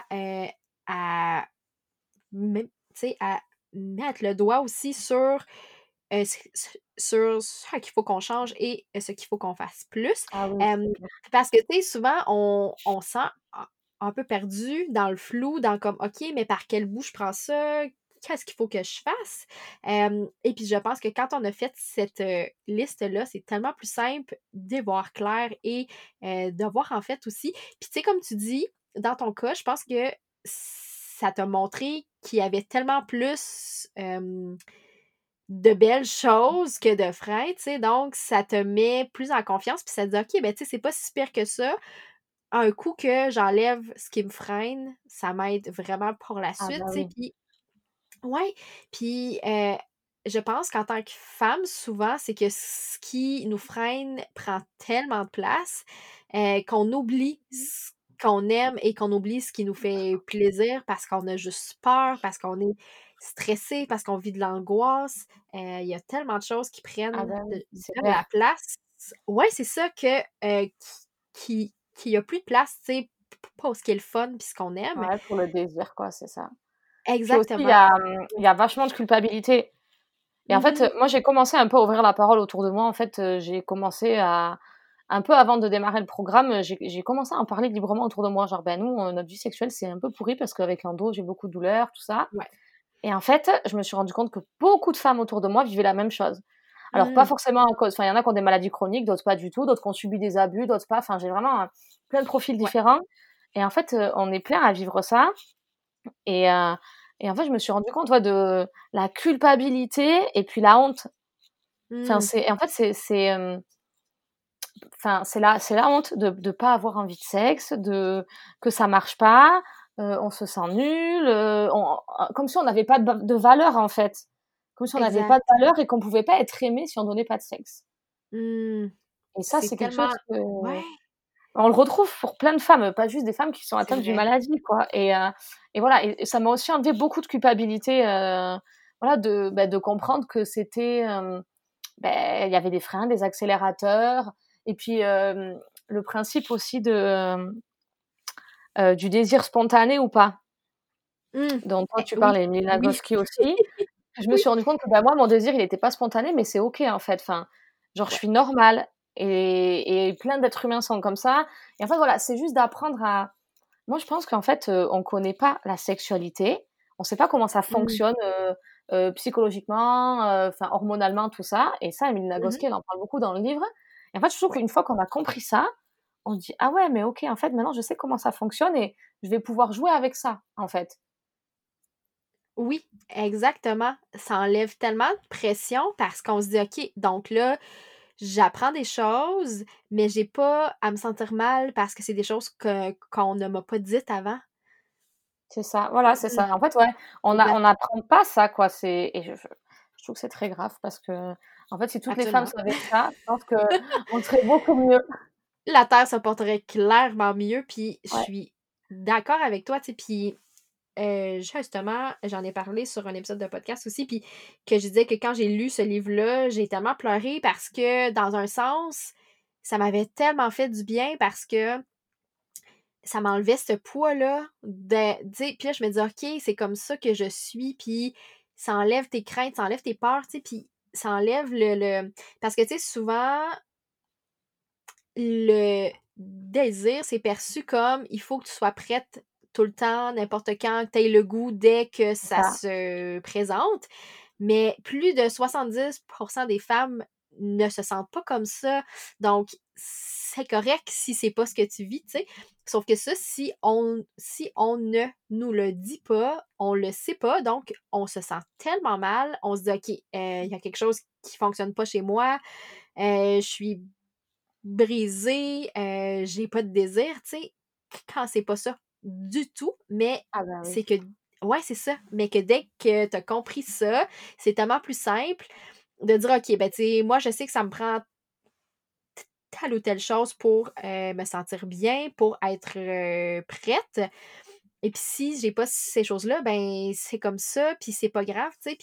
à tu sais, à mettre le doigt aussi sur ce qu'il faut qu'on change et ce qu'il faut qu'on fasse plus. Ah oui, Hem, c'est clair. parce que, tu sais, souvent, on se sent un peu perdu dans le flou, dans comme: «OK, mais par quel bout je prends ça? Qu'est-ce qu'il faut que je fasse?» Et puis je pense que quand on a fait cette, liste-là, c'est tellement plus simple d'y voir clair et de voir en fait aussi puis tu sais, comme tu dis, dans ton cas, je pense que ça t'a montré qu'il y avait tellement plus, de belles choses que de freins, tu sais, donc ça te met plus en confiance puis ça te dit: «OK, ben, tu sais, c'est pas si pire que ça. Un coup que j'enlève ce qui me freine, ça m'aide vraiment pour la Ah suite», bah, tu sais, oui. puis ouais, puis, je pense qu'en tant que femme, souvent, c'est que ce qui nous freine prend tellement de place, qu'on oublie ce qu'on aime et qu'on oublie ce qui nous fait plaisir parce qu'on a juste peur, parce qu'on est stressé, parce qu'on vit de l'angoisse. Il y a tellement de choses qui Ah prennent bah, oui, c'est de la clair. place. Ouais, c'est ça que, qui a plus de place, tu sais, pour ce qui est le fun puis ce qu'on aime. Ouais, pour le désir, quoi, c'est ça. Puis aussi, Exactement. il y a vachement de culpabilité et en fait, Mmh. moi, j'ai commencé un peu à ouvrir la parole autour de moi. En fait, j'ai commencé à un peu avant de démarrer le programme, j'ai commencé à en parler librement autour de moi. Genre: «Ben, nous, notre vie sexuelle, c'est un peu pourri parce qu'avec l'endo, j'ai beaucoup de douleurs, tout ça» Ouais. et en fait, je me suis rendu compte que beaucoup de femmes autour de moi vivaient la même chose. Alors pas Mmh. forcément à cause enfin, il y en a qui ont des maladies chroniques, d'autres pas du tout, d'autres qui ont subi des abus, d'autres pas. Enfin, j'ai vraiment, plein de profils Ouais. différents et en fait, on est plein à vivre ça et heu et en fait, je me suis rendu compte, ouais, de la culpabilité et puis la honte. Enfin, Mmh. c'est en fait, enfin, c'est la honte de pas avoir envie de sexe, que ça marche pas, on se sent nul, comme si on n'avait pas de valeur, en fait. Comme si on n'avait pas de Exact. valeur et qu'on pouvait pas être aimé si on donnait pas de sexe Mmh. et ça, C'est c'est quelque chose tellement que ouais. on le retrouve pour plein de femmes, pas juste des femmes qui sont C'est atteintes d'une vrai. maladie, quoi et voilà et ça m'a aussi enlevé beaucoup de culpabilité, voilà, de comprendre que c'était, il y avait des freins, des accélérateurs et puis, le principe aussi du désir spontané ou pas, Mmh. dont toi tu Oui, parlais, Emily oui, Nagoski aussi. Je me oui. suis rendu compte que, bah, moi, mon désir, il était pas spontané, mais c'est OK, en fait. Enfin, genre, je Ouais. suis normale et plein d'êtres humains sont comme ça et en fait, voilà, c'est juste d'apprendre à moi, je pense qu'en fait, on connaît pas la sexualité, on sait pas comment ça Mmh. fonctionne, psychologiquement, enfin, hormonalement, tout ça et ça, Emily Mmh mh. Nagoski, elle en parle beaucoup dans le livre et en fait, je trouve Ouais. qu'une fois qu'on a compris ça, on se dit: «Ah ouais, mais OK, en fait, maintenant, je sais comment ça fonctionne et je vais pouvoir jouer avec ça, en fait». Oui, exactement. Ça enlève tellement de pression parce qu'on se dit: «OK, donc là, j'apprends des choses, mais j'ai pas à me sentir mal parce que c'est des choses qu'on ne m'a pas dites avant». C'est ça, voilà, c'est Mmh. ça. En fait, ouais, on Exact. n'apprend pas ça, quoi, c'est et je trouve que c'est très grave parce qu'en fait, si toutes les femmes Absolument. savaient ça, je pense qu'on serait beaucoup mieux. la Terre se porterait clairement mieux, puis je Ouais. suis d'accord avec toi, tu sais, puis justement, j'en ai parlé sur un épisode de podcast aussi, puis que je disais que quand j'ai lu ce livre-là, j'ai tellement pleuré parce que, dans un sens, ça m'avait tellement fait du bien parce que ça m'enlevait ce poids-là de tu sais, puis là, je me dis: «OK, c'est comme ça que je suis», puis ça enlève tes craintes, ça enlève tes peurs, tu sais, puis ça enlève le parce que, tu sais, souvent, le désir, c'est perçu comme il faut que tu sois prête tout le temps, n'importe quand, que tu aies le goût dès que C'est ça ça. se présente. Mais plus de 70% des femmes ne se sentent pas comme ça. Donc, c'est correct si c'est pas ce que tu vis, tu sais. Sauf que ça, si on ne nous le dit pas, on le sait pas, donc on se sent tellement mal, on se dit: «OK, il y a quelque chose qui fonctionne pas chez moi, je suis brisée, j'ai pas de désir», tu sais, quand c'est pas ça du tout, mais Ah bah oui. c'est que ouais, c'est ça, mais que dès que tu as compris ça, c'est tellement plus simple de dire: «OK, ben, tu sais, moi, je sais que ça me prend telle ou telle chose pour, me sentir bien, pour être, prête et puis si j'ai pas ces choses-là, ben, c'est comme ça, puis c'est pas grave», tu sais,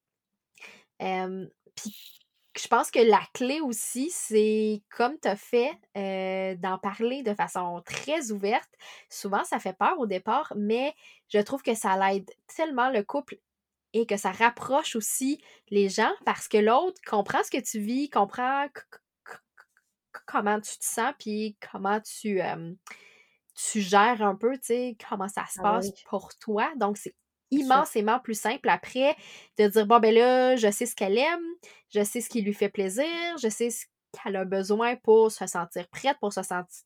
puis je pense que la clé aussi, c'est comme tu as fait, d'en parler de façon très ouverte. Souvent, ça fait peur au départ, mais je trouve que ça l'aide tellement le couple et que ça rapproche aussi les gens parce que l'autre comprend ce que tu vis, comprend comment tu te sens, puis comment tu gères un peu, tu sais, comment ça se Ah bah passe oui, pour toi. Donc, c'est c'est sûr. immensément plus simple après de dire: «Bon, ben là, je sais ce qu'elle aime, je sais ce qui lui fait plaisir, je sais ce qu'elle a besoin pour se sentir prête, pour se sentir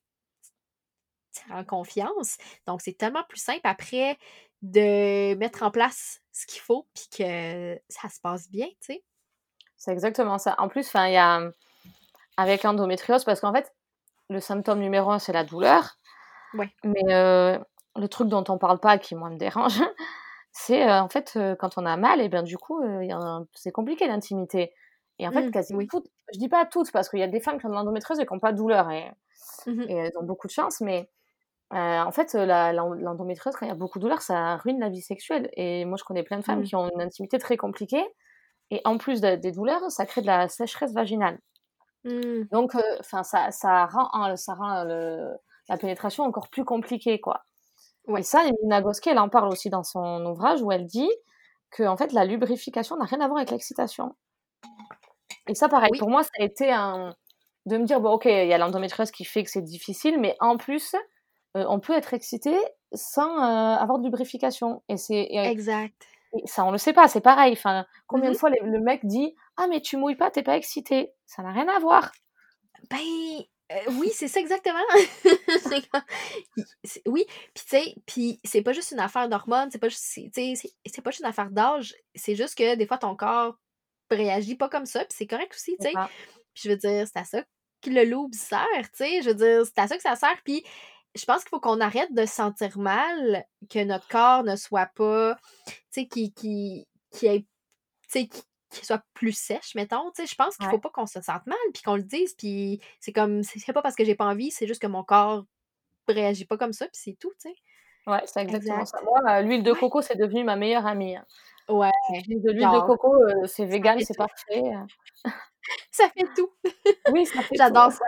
en confiance». Donc, c'est tellement plus simple après de mettre en place ce qu'il faut puis que ça se passe bien, tu sais? C'est exactement ça. En plus, enfin, il y a, avec l'endométriose parce qu'en fait, le symptôme numéro un, c'est la douleur, Ouais. mais le truc dont on parle pas, qui moi me dérange, c'est, en fait, quand on a mal et bien du coup, il y a un c'est compliqué l'intimité et en fait, quasi Oui. toutes, je dis pas toutes parce qu'il y a des femmes qui ont de l'endométriose et qui ont pas de douleur Mmh. et elles ont beaucoup de chance, mais en fait, l'endométriose, quand il y a beaucoup de douleur, ça ruine la vie sexuelle et moi, je connais plein de femmes Mmh. qui ont une intimité très compliquée et en plus de des douleurs, ça crée de la sécheresse vaginale. Mmh. Donc enfin ça rend le la pénétration encore plus compliquée, quoi et Ouais. ça, Emina Nagoski, elle en parle aussi dans son ouvrage où elle dit qu'en fait, la lubrification n'a rien à voir avec l'excitation et ça, pareil, Oui. pour moi, ça a été un de me dire: «Bon, OK, il y a l'endométriose qui fait que c'est difficile, mais en plus, on peut être excité sans, avoir de lubrification» Exact. et ça, on le sait pas, c'est pareil. Enfin, combien de Mmh. fois le mec dit: «Ah mais tu mouilles pas, tu es pas excité». Ça n'a rien à voir. Ben, oui, c'est ça exactement. C'est comme oui, puis tu sais, puis c'est pas juste une affaire d'hormones, c'est pas juste tu sais, c'est pas juste une affaire d'âge, c'est juste que des fois ton corps réagit pas comme ça, puis c'est correct aussi, C'est tu sais. ça. Puis je veux dire, c'est à ça que le loup sert, tu sais, je veux dire, c'est à ça que ça sert, puis je pense qu'il faut qu'on arrête de se sentir mal, que notre corps ne soit pas, tu sais, qui ait tu sais, qui soit plus sèche, mettons, tu sais, je pense qu'il faut Ouais, pas qu'on se sente mal, puis qu'on le dise, puis c'est comme c'est pas parce que j'ai pas envie, c'est juste que mon corps réagit pas comme ça, puis c'est tout, tu sais. ouais, c'est exactement Exact. ça. Moi, l'huile de Ouais. coco, c'est devenu ma meilleure amie, hein. Ouais, J'utilise de l'huile de genre, coco, c'est ça végan, fait c'est tout. parfait, Ça fait tout. oui, ça fait tout. J'adore ça.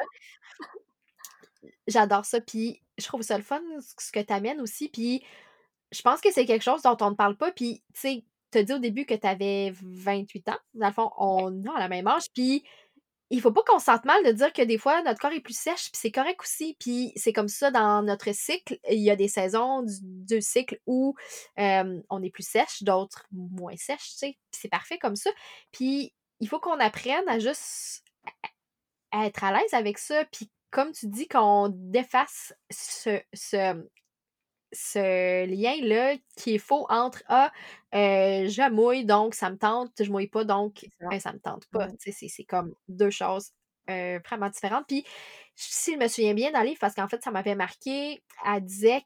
J'adore ça, puis je trouve ça le fun ce que tu amènes aussi, puis je pense que c'est quelque chose dont on ne parle pas, puis tu sais, tu as dit au début que tu avais 28 ans. Dans le fond, on a la même âge, puis il faut pas qu'on se sente mal de dire que des fois notre corps est plus sèche, puis c'est correct aussi, puis c'est comme ça dans notre cycle. Il y a des saisons du cycle où, on est plus sèche, d'autres moins sèche, tu sais, puis c'est parfait comme ça. Puis il faut qu'on apprenne à juste à être à l'aise avec ça, puis comme tu dis, qu'on défasse ce lien-là qui est faux entre: «Ah, je mouille donc ça me tente, je mouille pas donc, C'est ça. ça me tente pas». Mmh. Tu sais, c'est comme 2 choses, vraiment différentes. Puis, si je me souviens bien dans le livre, parce qu'en fait, ça m'avait marqué, elle disait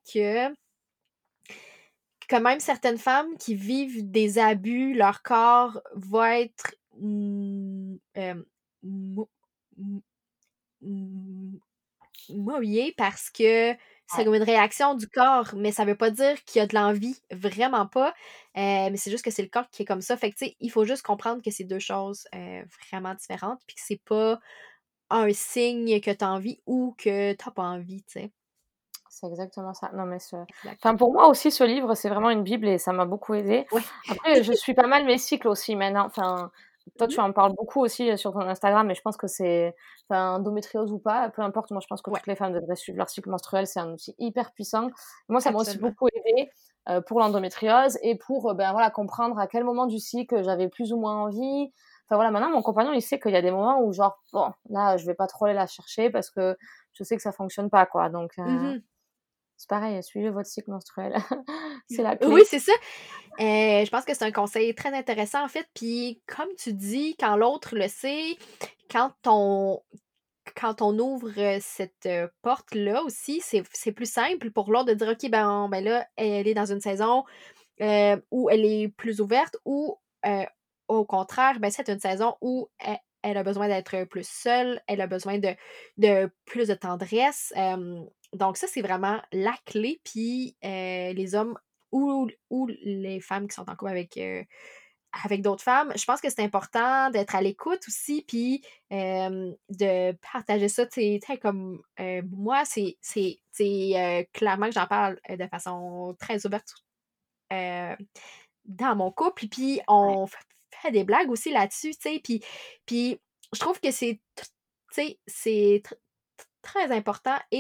que même certaines femmes qui vivent des abus, leur corps va être, mou mmh, mouillé parce que c'est Ouais. comme une réaction du corps, mais ça veut pas dire qu'il y a de l'envie, vraiment pas. Mais c'est juste que c'est le corps qui est comme ça. Fait que, tu sais, il faut juste comprendre que c'est 2 choses, vraiment différentes, puis que c'est pas un signe que tu as envie ou que tu pas envie, tu sais. C'est exactement ça. Non, mais ce Exact. enfin, pour moi aussi, ce livre, c'est vraiment une bible et ça m'a beaucoup aidée. Ouais. Après, je suis pas mal mes cycles aussi maintenant. Enfin, toi, Mmh. tu en parles beaucoup aussi, sur ton Instagram, mais je pense que c'est enfin, endométriose ou pas, peu importe, moi, je pense que Ouais, toutes les femmes devraient suivre leur cycle menstruel, c'est un outil hyper puissant. Moi, ça m'a aussi absolument. beaucoup aidée, pour l'endométriose et pour, ben, voilà, comprendre à quel moment du cycle j'avais plus ou moins envie. Enfin, voilà, maintenant, mon compagnon, il sait qu'il y a des moments où genre, bon, là, je vais pas trop aller la chercher parce que je sais que ça fonctionne pas, quoi, donc Mmh. c'est pareil, suivez votre cycle menstruel. C'est la Oui, clé. c'est ça. Je pense que c'est un conseil très intéressant, en fait, puis comme tu dis, quand l'autre le sait, quand on quand on ouvre, cette, porte-là aussi, c'est plus simple pour l'autre de dire: «OK, ben là, elle est dans une saison, où elle est plus ouverte» ou, au contraire, ben, c'est une saison où elle a besoin d'être plus seule, elle a besoin de plus de tendresse, donc ça, c'est vraiment la clé, puis, les hommes ou les femmes qui sont en couple avec d'autres femmes, je pense que c'est important d'être à l'écoute aussi, puis, de partager ça, tu sais, comme, moi, clairement que j'en parle, de façon très ouverte, heu, dans mon couple, puis Ouais. on fait des blagues aussi là-dessus, tu sais, puis je trouve que tu sais, c'est très important et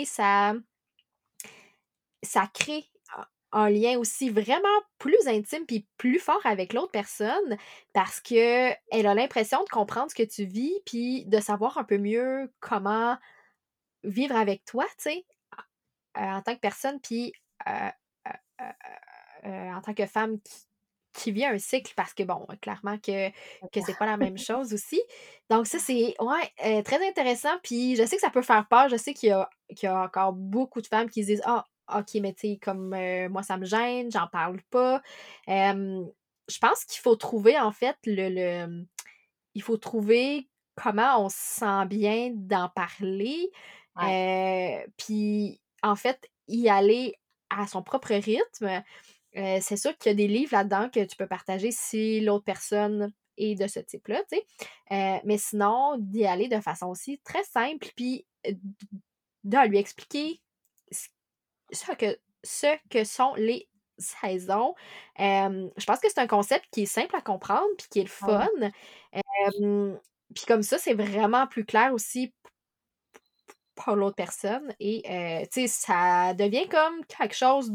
ça crée un lien aussi vraiment plus intime puis plus fort avec l'autre personne parce qu'elle a l'impression de comprendre ce que tu vis puis de savoir un peu mieux comment vivre avec toi, tu sais, en tant que personne puis, heu heu heu en tant que femme qui vit un cycle parce que bon, clairement que c'est pas la même chose aussi. Donc ça, c'est ouais, très intéressant puis je sais que ça peut faire peur. Je sais qu'il y a encore beaucoup de femmes qui se disent: «Ah, OK, mais tu sais, comme, moi ça me gêne, j'en parle pas». Je pense qu'il faut trouver en fait il faut trouver comment on se sent bien d'en parler, Ouais. puis en fait, y aller à son propre rythme. C'est sûr qu'il y a des livres là-dedans que tu peux partager si l'autre personne est de ce type-là, tu sais. Mais sinon, d'y aller de façon aussi très simple, puis de lui expliquer ce ce que sont les saisons. Je pense que c'est un concept qui est simple à comprendre, puis qui est le Ah oui. fun. Puis comme ça, c'est vraiment plus clair aussi pour l'autre personne et tu sais, ça devient comme quelque chose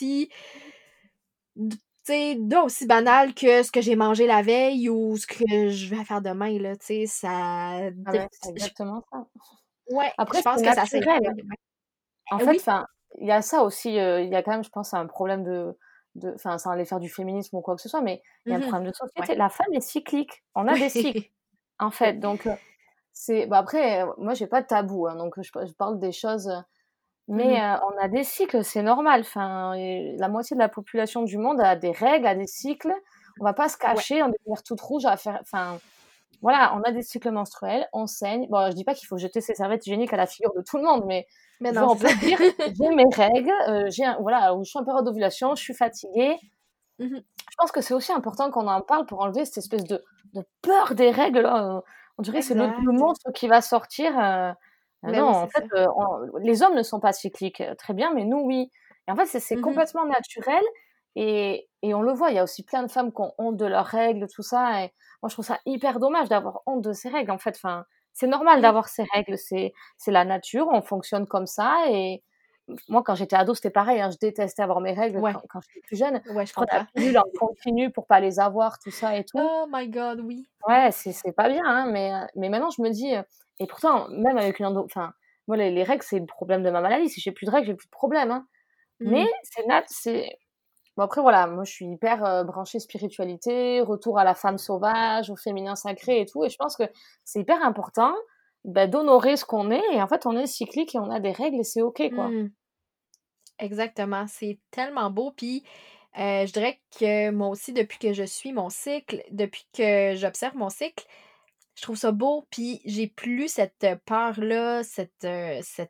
d'aussi banal que ce que j'ai mangé la veille ou ce que je vais faire demain, là, tu sais, ça Ah d ben, c'est j exactement ça. ouais, Après, je pense c'est que ça s'est naturel. ouais, ouais. En fait, Oui. enfin, il y a ça aussi, il y a quand même, je pense, un problème de enfin, sans aller faire du féminisme ou quoi que ce soit, mais il y a un Mmh. problème de Ouais. société. La femme est cyclique. On a des cycles, en Oui. fait, donc c'est bah, après, moi, j'ai pas de tabou, hein, donc je parle des choses, mais Mmh. on a des cycles, c'est normal. Enfin et la moitié de la population du monde a des règles, a des cycles. On va pas se Ouais. cacher, on devenir toute rouge à faire enfin, voilà, on a des cycles menstruels, on saigne. Bon, je dis pas qu'il faut jeter ses serviettes hygiéniques à la figure de tout le monde, mais Mais je veux non, on c'est ça. peut dire: «J'ai mes règles, j'ai un voilà, ou je suis en période d'ovulation, je suis fatiguée». Mmh. Je pense que c'est aussi important qu'on en parle pour enlever cette espèce de peur des règles là, on dirait que c'est le Exact. monstre qui va sortir, Ben non, oui, en c'est fait, ça. on les hommes ne sont pas cycliques, très bien, mais nous, oui et en fait, c'est Mmh. complètement naturel et on le voit, il y a aussi plein de femmes qui ont honte de leurs règles, tout ça et moi, je trouve ça hyper dommage d'avoir honte de ses règles, en fait, enfin, c'est normal Mmh. d'avoir ses règles, c'est la nature, on fonctionne comme ça et moi, quand j'étais ado, c'était pareil, hein, je détestais avoir mes règles Ouais. quand j'étais plus jeune. Ouais, je Je prenais la comprends. pilule en continu pour pas les avoir, tout ça et tout. Oh my God, oui. Ouais, c'est pas bien, hein, mais maintenant je me dis, et pourtant même avec une endo enfin, moi les règles, c'est le problème de ma maladie. Si j'ai plus de règles, j'ai plus de problème, hein. Mais Mmh. c'est bon après voilà, moi je suis hyper, branchée spiritualité, retour à la femme sauvage, au féminin sacré et tout et je pense que c'est hyper important, bah, d'honorer ce qu'on est et en fait on est cyclique et on a des règles et c'est OK, quoi. Mmh. Exactement, c'est tellement beau puis, je dirais que moi aussi depuis que je suis mon cycle, depuis que j'observe mon cycle, je trouve ça beau puis j'ai plus cette peur-là, cette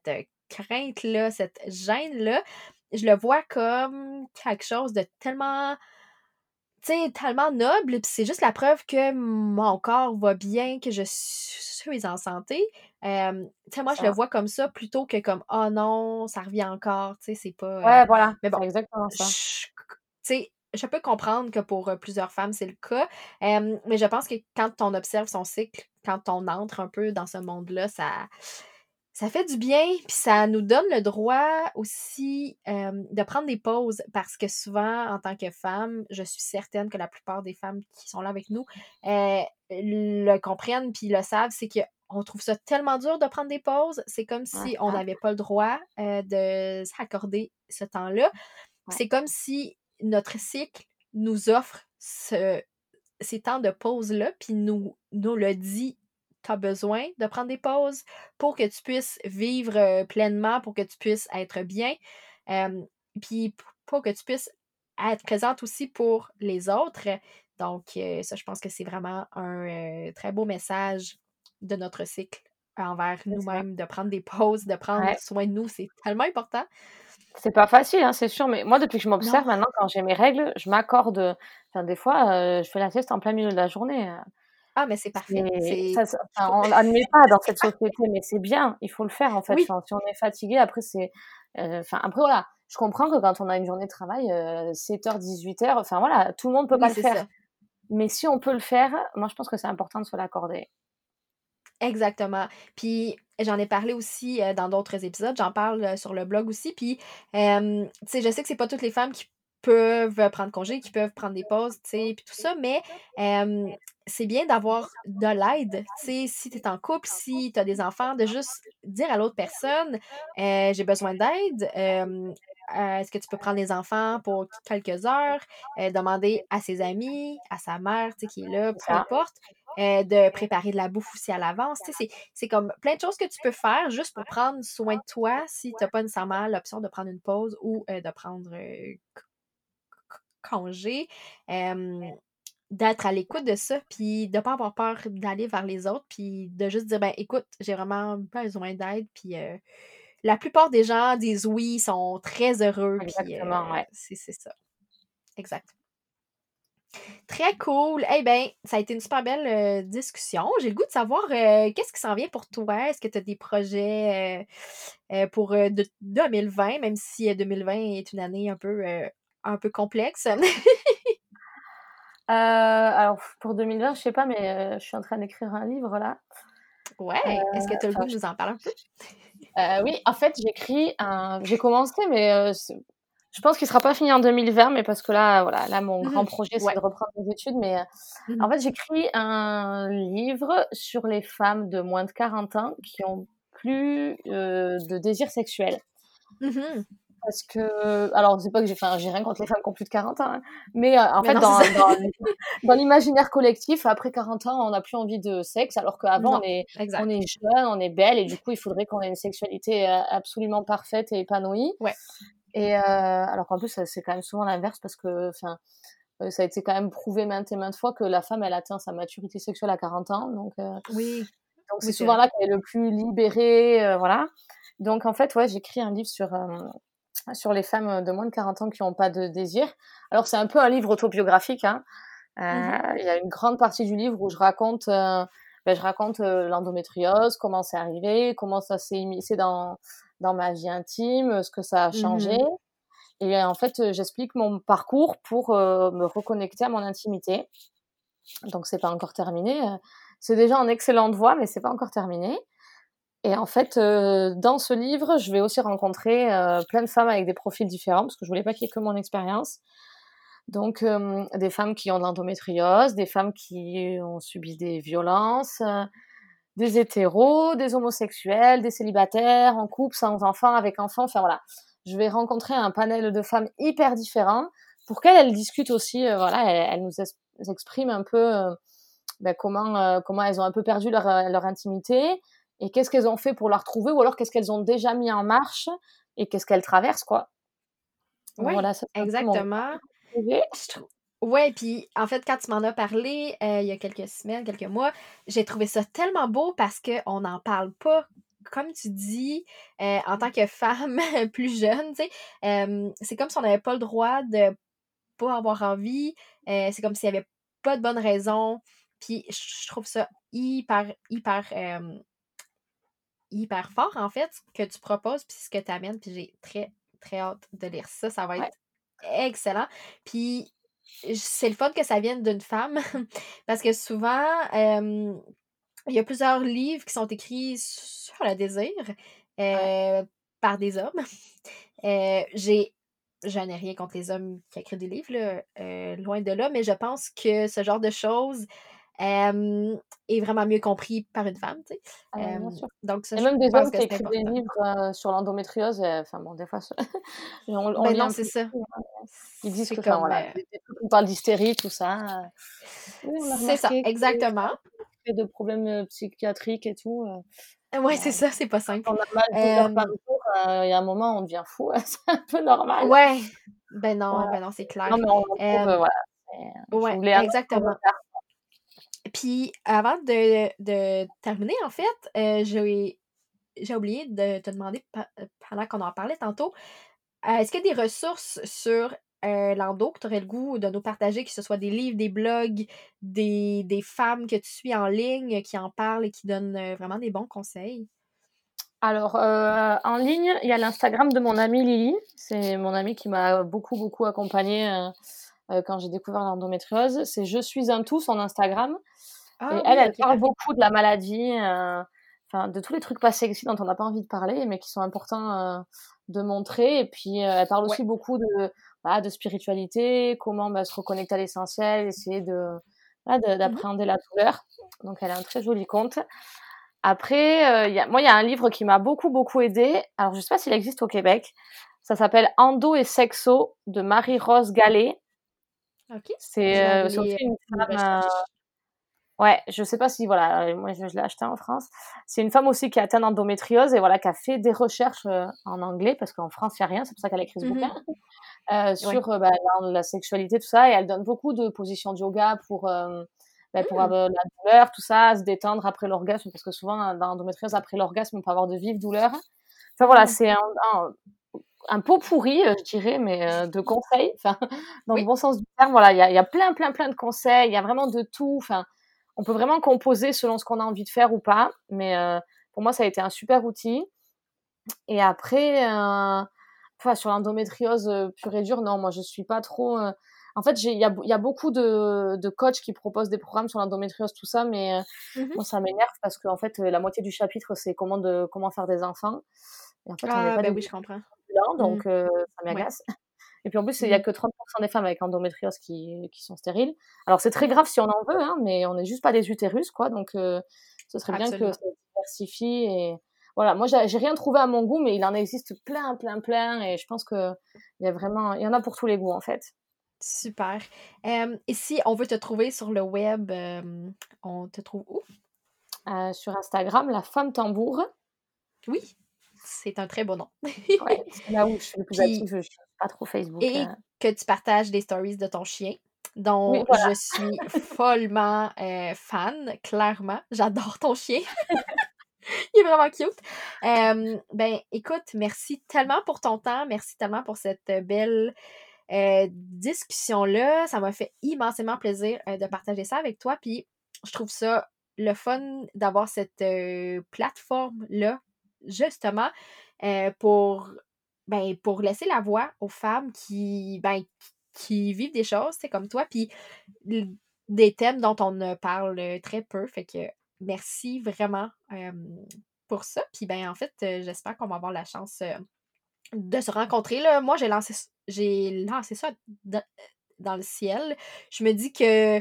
crainte-là, cette gêne-là, je le vois comme quelque chose de tellement, tu sais, tellement noble, puis c'est juste la preuve que mon corps va bien, que je suis en santé. Tu sais, moi, je le Ça. vois comme ça plutôt que comme: «Oh non, ça revient encore», tu sais, c'est pas, Ouais, voilà, mais bon, c'est exactement ça. je tu sais, je peux comprendre que pour, plusieurs femmes, c'est le cas, mais je pense que quand on observe son cycle, quand on entre un peu dans ce monde-là, ça fait du bien, puis ça nous donne le droit aussi, de prendre des pauses parce que souvent, en tant que femme, je suis certaine que la plupart des femmes qui sont là avec nous, le comprennent puis le savent, c'est qu'on trouve ça tellement dur de prendre des pauses. C'est comme Ouais, si on ça, n'avait pas le droit, de s'accorder ce temps-là. ouais, C'est comme si notre cycle nous offre ces temps de pause-là, puis nous le dit: «Tu as besoin de prendre des pauses pour que tu puisses vivre, pleinement, pour que tu puisses être bien, puis pour que tu puisses être présente aussi pour les autres». Donc ça, je pense que c'est vraiment un, très beau message de notre cycle envers c'est ça. nous-mêmes, de prendre des pauses, de prendre Ouais. soin de nous, c'est tellement important. C'est pas facile, hein, c'est sûr, mais moi, depuis que je Non. m'observe maintenant, quand j'ai mes règles, je m'accorde, enfin, des fois, je fais la sieste en plein milieu de la journée, Ah, mais c'est parfait. c'est C'est ça je enfin, trouve on l'admet pas dans cette société, mais c'est bien, il faut le faire, en fait. oui, Enfin, si on est fatigué, après, enfin, après, voilà, je comprends que quand on a une journée de travail, 7h-18h, enfin, voilà, tout le monde peut pas oui, le c'est faire. ça. Mais si on peut le faire, moi, je pense que c'est important de se l'accorder. Exactement. Puis j'en ai parlé aussi, dans d'autres épisodes, j'en parle, sur le blog aussi, puis, tu sais, je sais que c'est pas toutes les femmes qui peuvent, prendre congé, qui peuvent prendre des pauses, tu sais, puis tout ça, mais, c'est bien d'avoir de l'aide, tu sais, si tu es en couple, si tu as des enfants, de juste dire à l'autre personne: «J'ai besoin d'aide, est-ce que tu peux prendre les enfants pour quelques heures?» Demander à ses amis, à sa mère, tu sais, qui est là, C'est peu ça. importe. De préparer de la bouffe aussi à l'avance. Tu sais, c'est comme plein de choses que tu peux faire juste pour prendre soin de toi si tu as pas nécessairement l'option de prendre une pause ou, de prendre, congé. D'être à l'écoute de ça, puis de pas avoir peur d'aller vers les autres, puis de juste dire: «Ben, écoute, j'ai vraiment besoin d'aide», puis, la plupart des gens disent oui, sont très heureux, puis, Exactement, ouais. c'est ça. Exact. Très cool. Eh bien, ça a été une super belle, discussion. J'ai le goût de savoir, qu'est-ce qui s'en vient pour toi? Est-ce que tu as des projets, pour, de 2020, même si, 2020 est une année un peu complexe? Alors pour 2020, je sais pas, mais je suis en train d'écrire un livre là. Ouais, est-ce que tu as le goût Enfin, de nous en parler un peu? oui, en fait, j'ai commencé, mais je pense qu'il sera pas fini en 2020, mais parce que là, voilà, là, mon grand Mmh. projet, c'est Ouais. de reprendre mes études, mais en Mmh. fait, j'écris un livre sur les femmes de moins de 40 ans qui ont plus, de désir sexuel. Mmh. Parce que alors c'est pas que j'ai rien contre les femmes qui ont plus de 40 ans, hein, mais en Mais fait, non, c'est ça. dans l'imaginaire collectif, après 40 ans, on n'a plus envie de sexe, alors qu'avant, Non, on exact. est jeune, on est belle et du coup, il faudrait qu'on ait une sexualité, absolument parfaite et épanouie Ouais. et alors qu'en plus, c'est quand même souvent l'inverse parce que, enfin, ça a été quand même prouvé maintes et maintes fois que la femme, elle atteint sa maturité sexuelle à 40 ans, Oui. donc c'est Oui, c'est souvent vrai. là qu'elle est le plus libérée, voilà. Donc en fait, ouais, j'écris un livre sur les femmes, de moins de 40 ans qui ont pas de désir. Alors c'est un peu un livre autobiographique, hein. Mmh. Il y a une grande partie du livre où je raconte, l'endométriose, comment c'est arrivé, comment ça s'est immiscé dans ma vie intime, ce que ça a changé Mmh. et en fait, j'explique mon parcours pour, me reconnecter à mon intimité. Donc c'est pas encore terminé, c'est déjà en excellente voie, mais c'est pas encore terminé et en fait, dans ce livre, je vais aussi rencontrer, plein de femmes avec des profils différents parce que je voulais pas qu'il y ait que mon expérience. Donc, des femmes qui ont de l'endométriose, des femmes qui ont subi des violences, des hétéros, des homosexuels, des célibataires, en couple, sans enfants, avec enfants, enfin voilà. Je vais rencontrer un panel de femmes hyper différents pour qu'elles discutent aussi, voilà, elles nous expriment un peu, comment elles ont un peu perdu leur intimité et qu'est-ce qu'elles ont fait pour la retrouver ou alors qu'est-ce qu'elles ont déjà mis en marche et qu'est-ce qu'elles traversent, quoi. Donc Oui, voilà, ça c'est un peu mon exactement. projet. Je trou Ouais, puis en fait, quand tu m'en as parlé, il y a quelques semaines, quelques mois, j'ai trouvé ça tellement beau parce qu'on n'en parle pas. comme tu dis, en tant que femme plus jeune, tu sais, c'est comme si on n'avait pas le droit de pas avoir envie. C'est comme s'il y avait pas de bonne raison. Puis je trouve ça hyper fort, en fait, ce que tu proposes, puis ce que tu amènes. Puis j'ai très, très hâte de lire ça. Ça va Ouais, être excellent. Puis c'est le fun que ça vienne d'une femme, parce que souvent, il y a plusieurs livres qui sont écrits sur le désir ouais. par des hommes. J'ai je n'ai rien contre les hommes qui écrivent des livres, là, loin de là, mais je pense que ce genre de choses, est vraiment mieux compris par une femme, tu sais. Bien sûr. Donc ça, Et je même des pense hommes que qui c'est écrivent des important. livres, sur l'endométriose, enfin bon, des fois, on Ben lit non, un c'est peu ça. tout, hein. Ils disent C'est que, enfin comme, voilà, des trucs où on parle d'hystérie, tout ça, oui, on a c'est ça, remarqué que exactement. ça crée de problèmes, psychiatriques et tout, Ouais, c'est bah, ça, c'est pas quand simple. on a mal 12 heures par Hem, jour, il y a un moment, on devient fou, c'est un peu normal. ouais, Voilà. ben non, c'est clair. Non, mais on en trouve, Hem, voilà, je ouais, voulais annoncer mon exactement. retard. Puis avant de terminer, en fait, j'ai oublié de te demander pendant qu'on en parlait tantôt, est-ce qu'il y a des ressources sur, l'endo que tu aurais le goût de nous partager, que ce soit des livres, des blogs, des femmes que tu suis en ligne qui en parlent et qui donnent, vraiment des bons conseils? Alors, en ligne, il y a l'Instagram de mon amie Lily. C'est mon amie qui m'a beaucoup, beaucoup accompagnée, quand j'ai découvert l'endométriose. C'est «Je suis un tout» son Instagram et Ah elle, oui, elle OK, parle parfait. beaucoup de la maladie, enfin de tous les trucs pas sexy dont on n'a pas envie de parler, mais qui sont importants, de montrer et puis, elle parle Ouais. aussi beaucoup de, voilà, de spiritualité, comment, bah, se reconnecter à l'essentiel, essayer de, voilà, Mmh. d'appréhender la douleur. Donc elle a un très joli compte. Après, il y a un livre qui m'a beaucoup, beaucoup aidée. Alors je sais pas s'il existe au Québec. Ça s'appelle «Endo et sexo» de Marie-Rose Gallet. OK. Je vais C'est aller, aussi une une femme, recherche. ouais, je sais pas si voilà, moi je l'ai acheté en France. C'est une femme aussi qui est atteinte d'endométriose et voilà, qui a fait des recherches, en anglais parce qu'en France, il y a rien, c'est pour ça qu'elle a écrit ce bouquin, Mmh. Ouais. sur, bah, la sexualité, tout ça et elle donne beaucoup de positions de yoga pour, bah, pour, Mmh. la douleur, tout ça, se détendre après l'orgasme parce que souvent, dans l'endométriose, après l'orgasme, on peut avoir de vives douleurs. Enfin voilà, Mmh. c'est un un pot pourri, je dirais, mais, de conseils, enfin, dans le Oui, bon sens du terme. Voilà, il y a plein, plein, plein de conseils, il y a vraiment de tout. Enfin, on peut vraiment composer selon ce qu'on a envie de faire ou pas, mais, pour moi, ça a été un super outil et après, enfin, sur l'endométriose, pure et dure, non, moi, je suis pas trop, en fait, il y a beaucoup de coachs qui proposent des programmes sur l'endométriose, tout ça, mais, mmh. moi, ça m'énerve parce qu'en fait, la moitié du chapitre, c'est comment faire des enfants et en fait, on met Ah pas ben des oui, je comprends. blancs, Mmh. donc, ça Ouais. m'agace. Et puis en plus, il y a Mmh. que 30 des femmes avec endométriose qui sont stériles. Alors c'est très Mmh. grave si on en veut, hein, mais on n'est juste pas des utérus, quoi, donc, ce serait bien que Absolument. ça se diversifie et voilà. Moi, j'ai rien trouvé à mon goût, mais il en existe plein, plein, plein et je pense qu'il y a vraiment il y en a pour tous les goûts, en fait. Super. Et si on veut te trouver sur le web, on te trouve où? Sur Instagram, la femme tambour, Oui, c'est un très beau nom. ouais, c'est là où je suis le plus Puis active, je suis pas trop Facebook, et que tu partages des stories de ton chien, oui, dont voilà. je suis follement, fan, clairement. J'adore ton chien, il est vraiment cute. Ben, écoute, merci tellement pour ton temps, merci tellement pour cette, belle, discussion-là. Ça m'a fait immensément plaisir, de partager ça avec toi, puis je trouve ça le fun d'avoir cette, plateforme-là, justement, pour, ben, pour laisser la voix aux femmes qui, ben, qui vivent des choses, c'est comme toi, puis l des thèmes dont on ne parle, très peu. Fait que merci vraiment, pour ça. Puis, ben, en fait, j'espère qu'on va avoir la chance, de se rencontrer, là. Moi, j'ai lancé ça dans le ciel. Je me dis que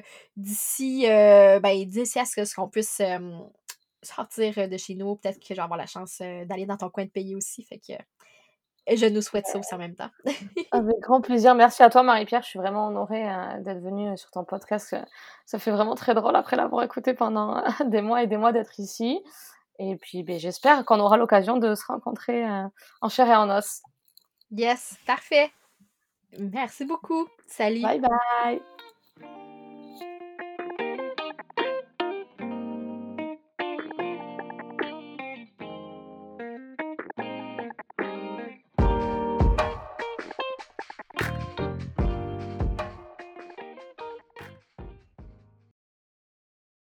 d'ici à ce qu'on puisse, sortir, de chez nous, peut-être que je vais avoir la chance, d'aller dans ton coin de pays aussi. Fait que je nous souhaite ça aussi en même temps. Avec grand plaisir. Merci à toi, Marie-Pierre. Je suis vraiment honorée, d'être venue, sur ton podcast. Ça fait vraiment très drôle après l'avoir écouté pendant des mois et des mois d'être ici. Et puis, beh, j'espère qu'on aura l'occasion de se rencontrer, en chair et en os. Yes, parfait. Merci beaucoup. Salut. Bye bye.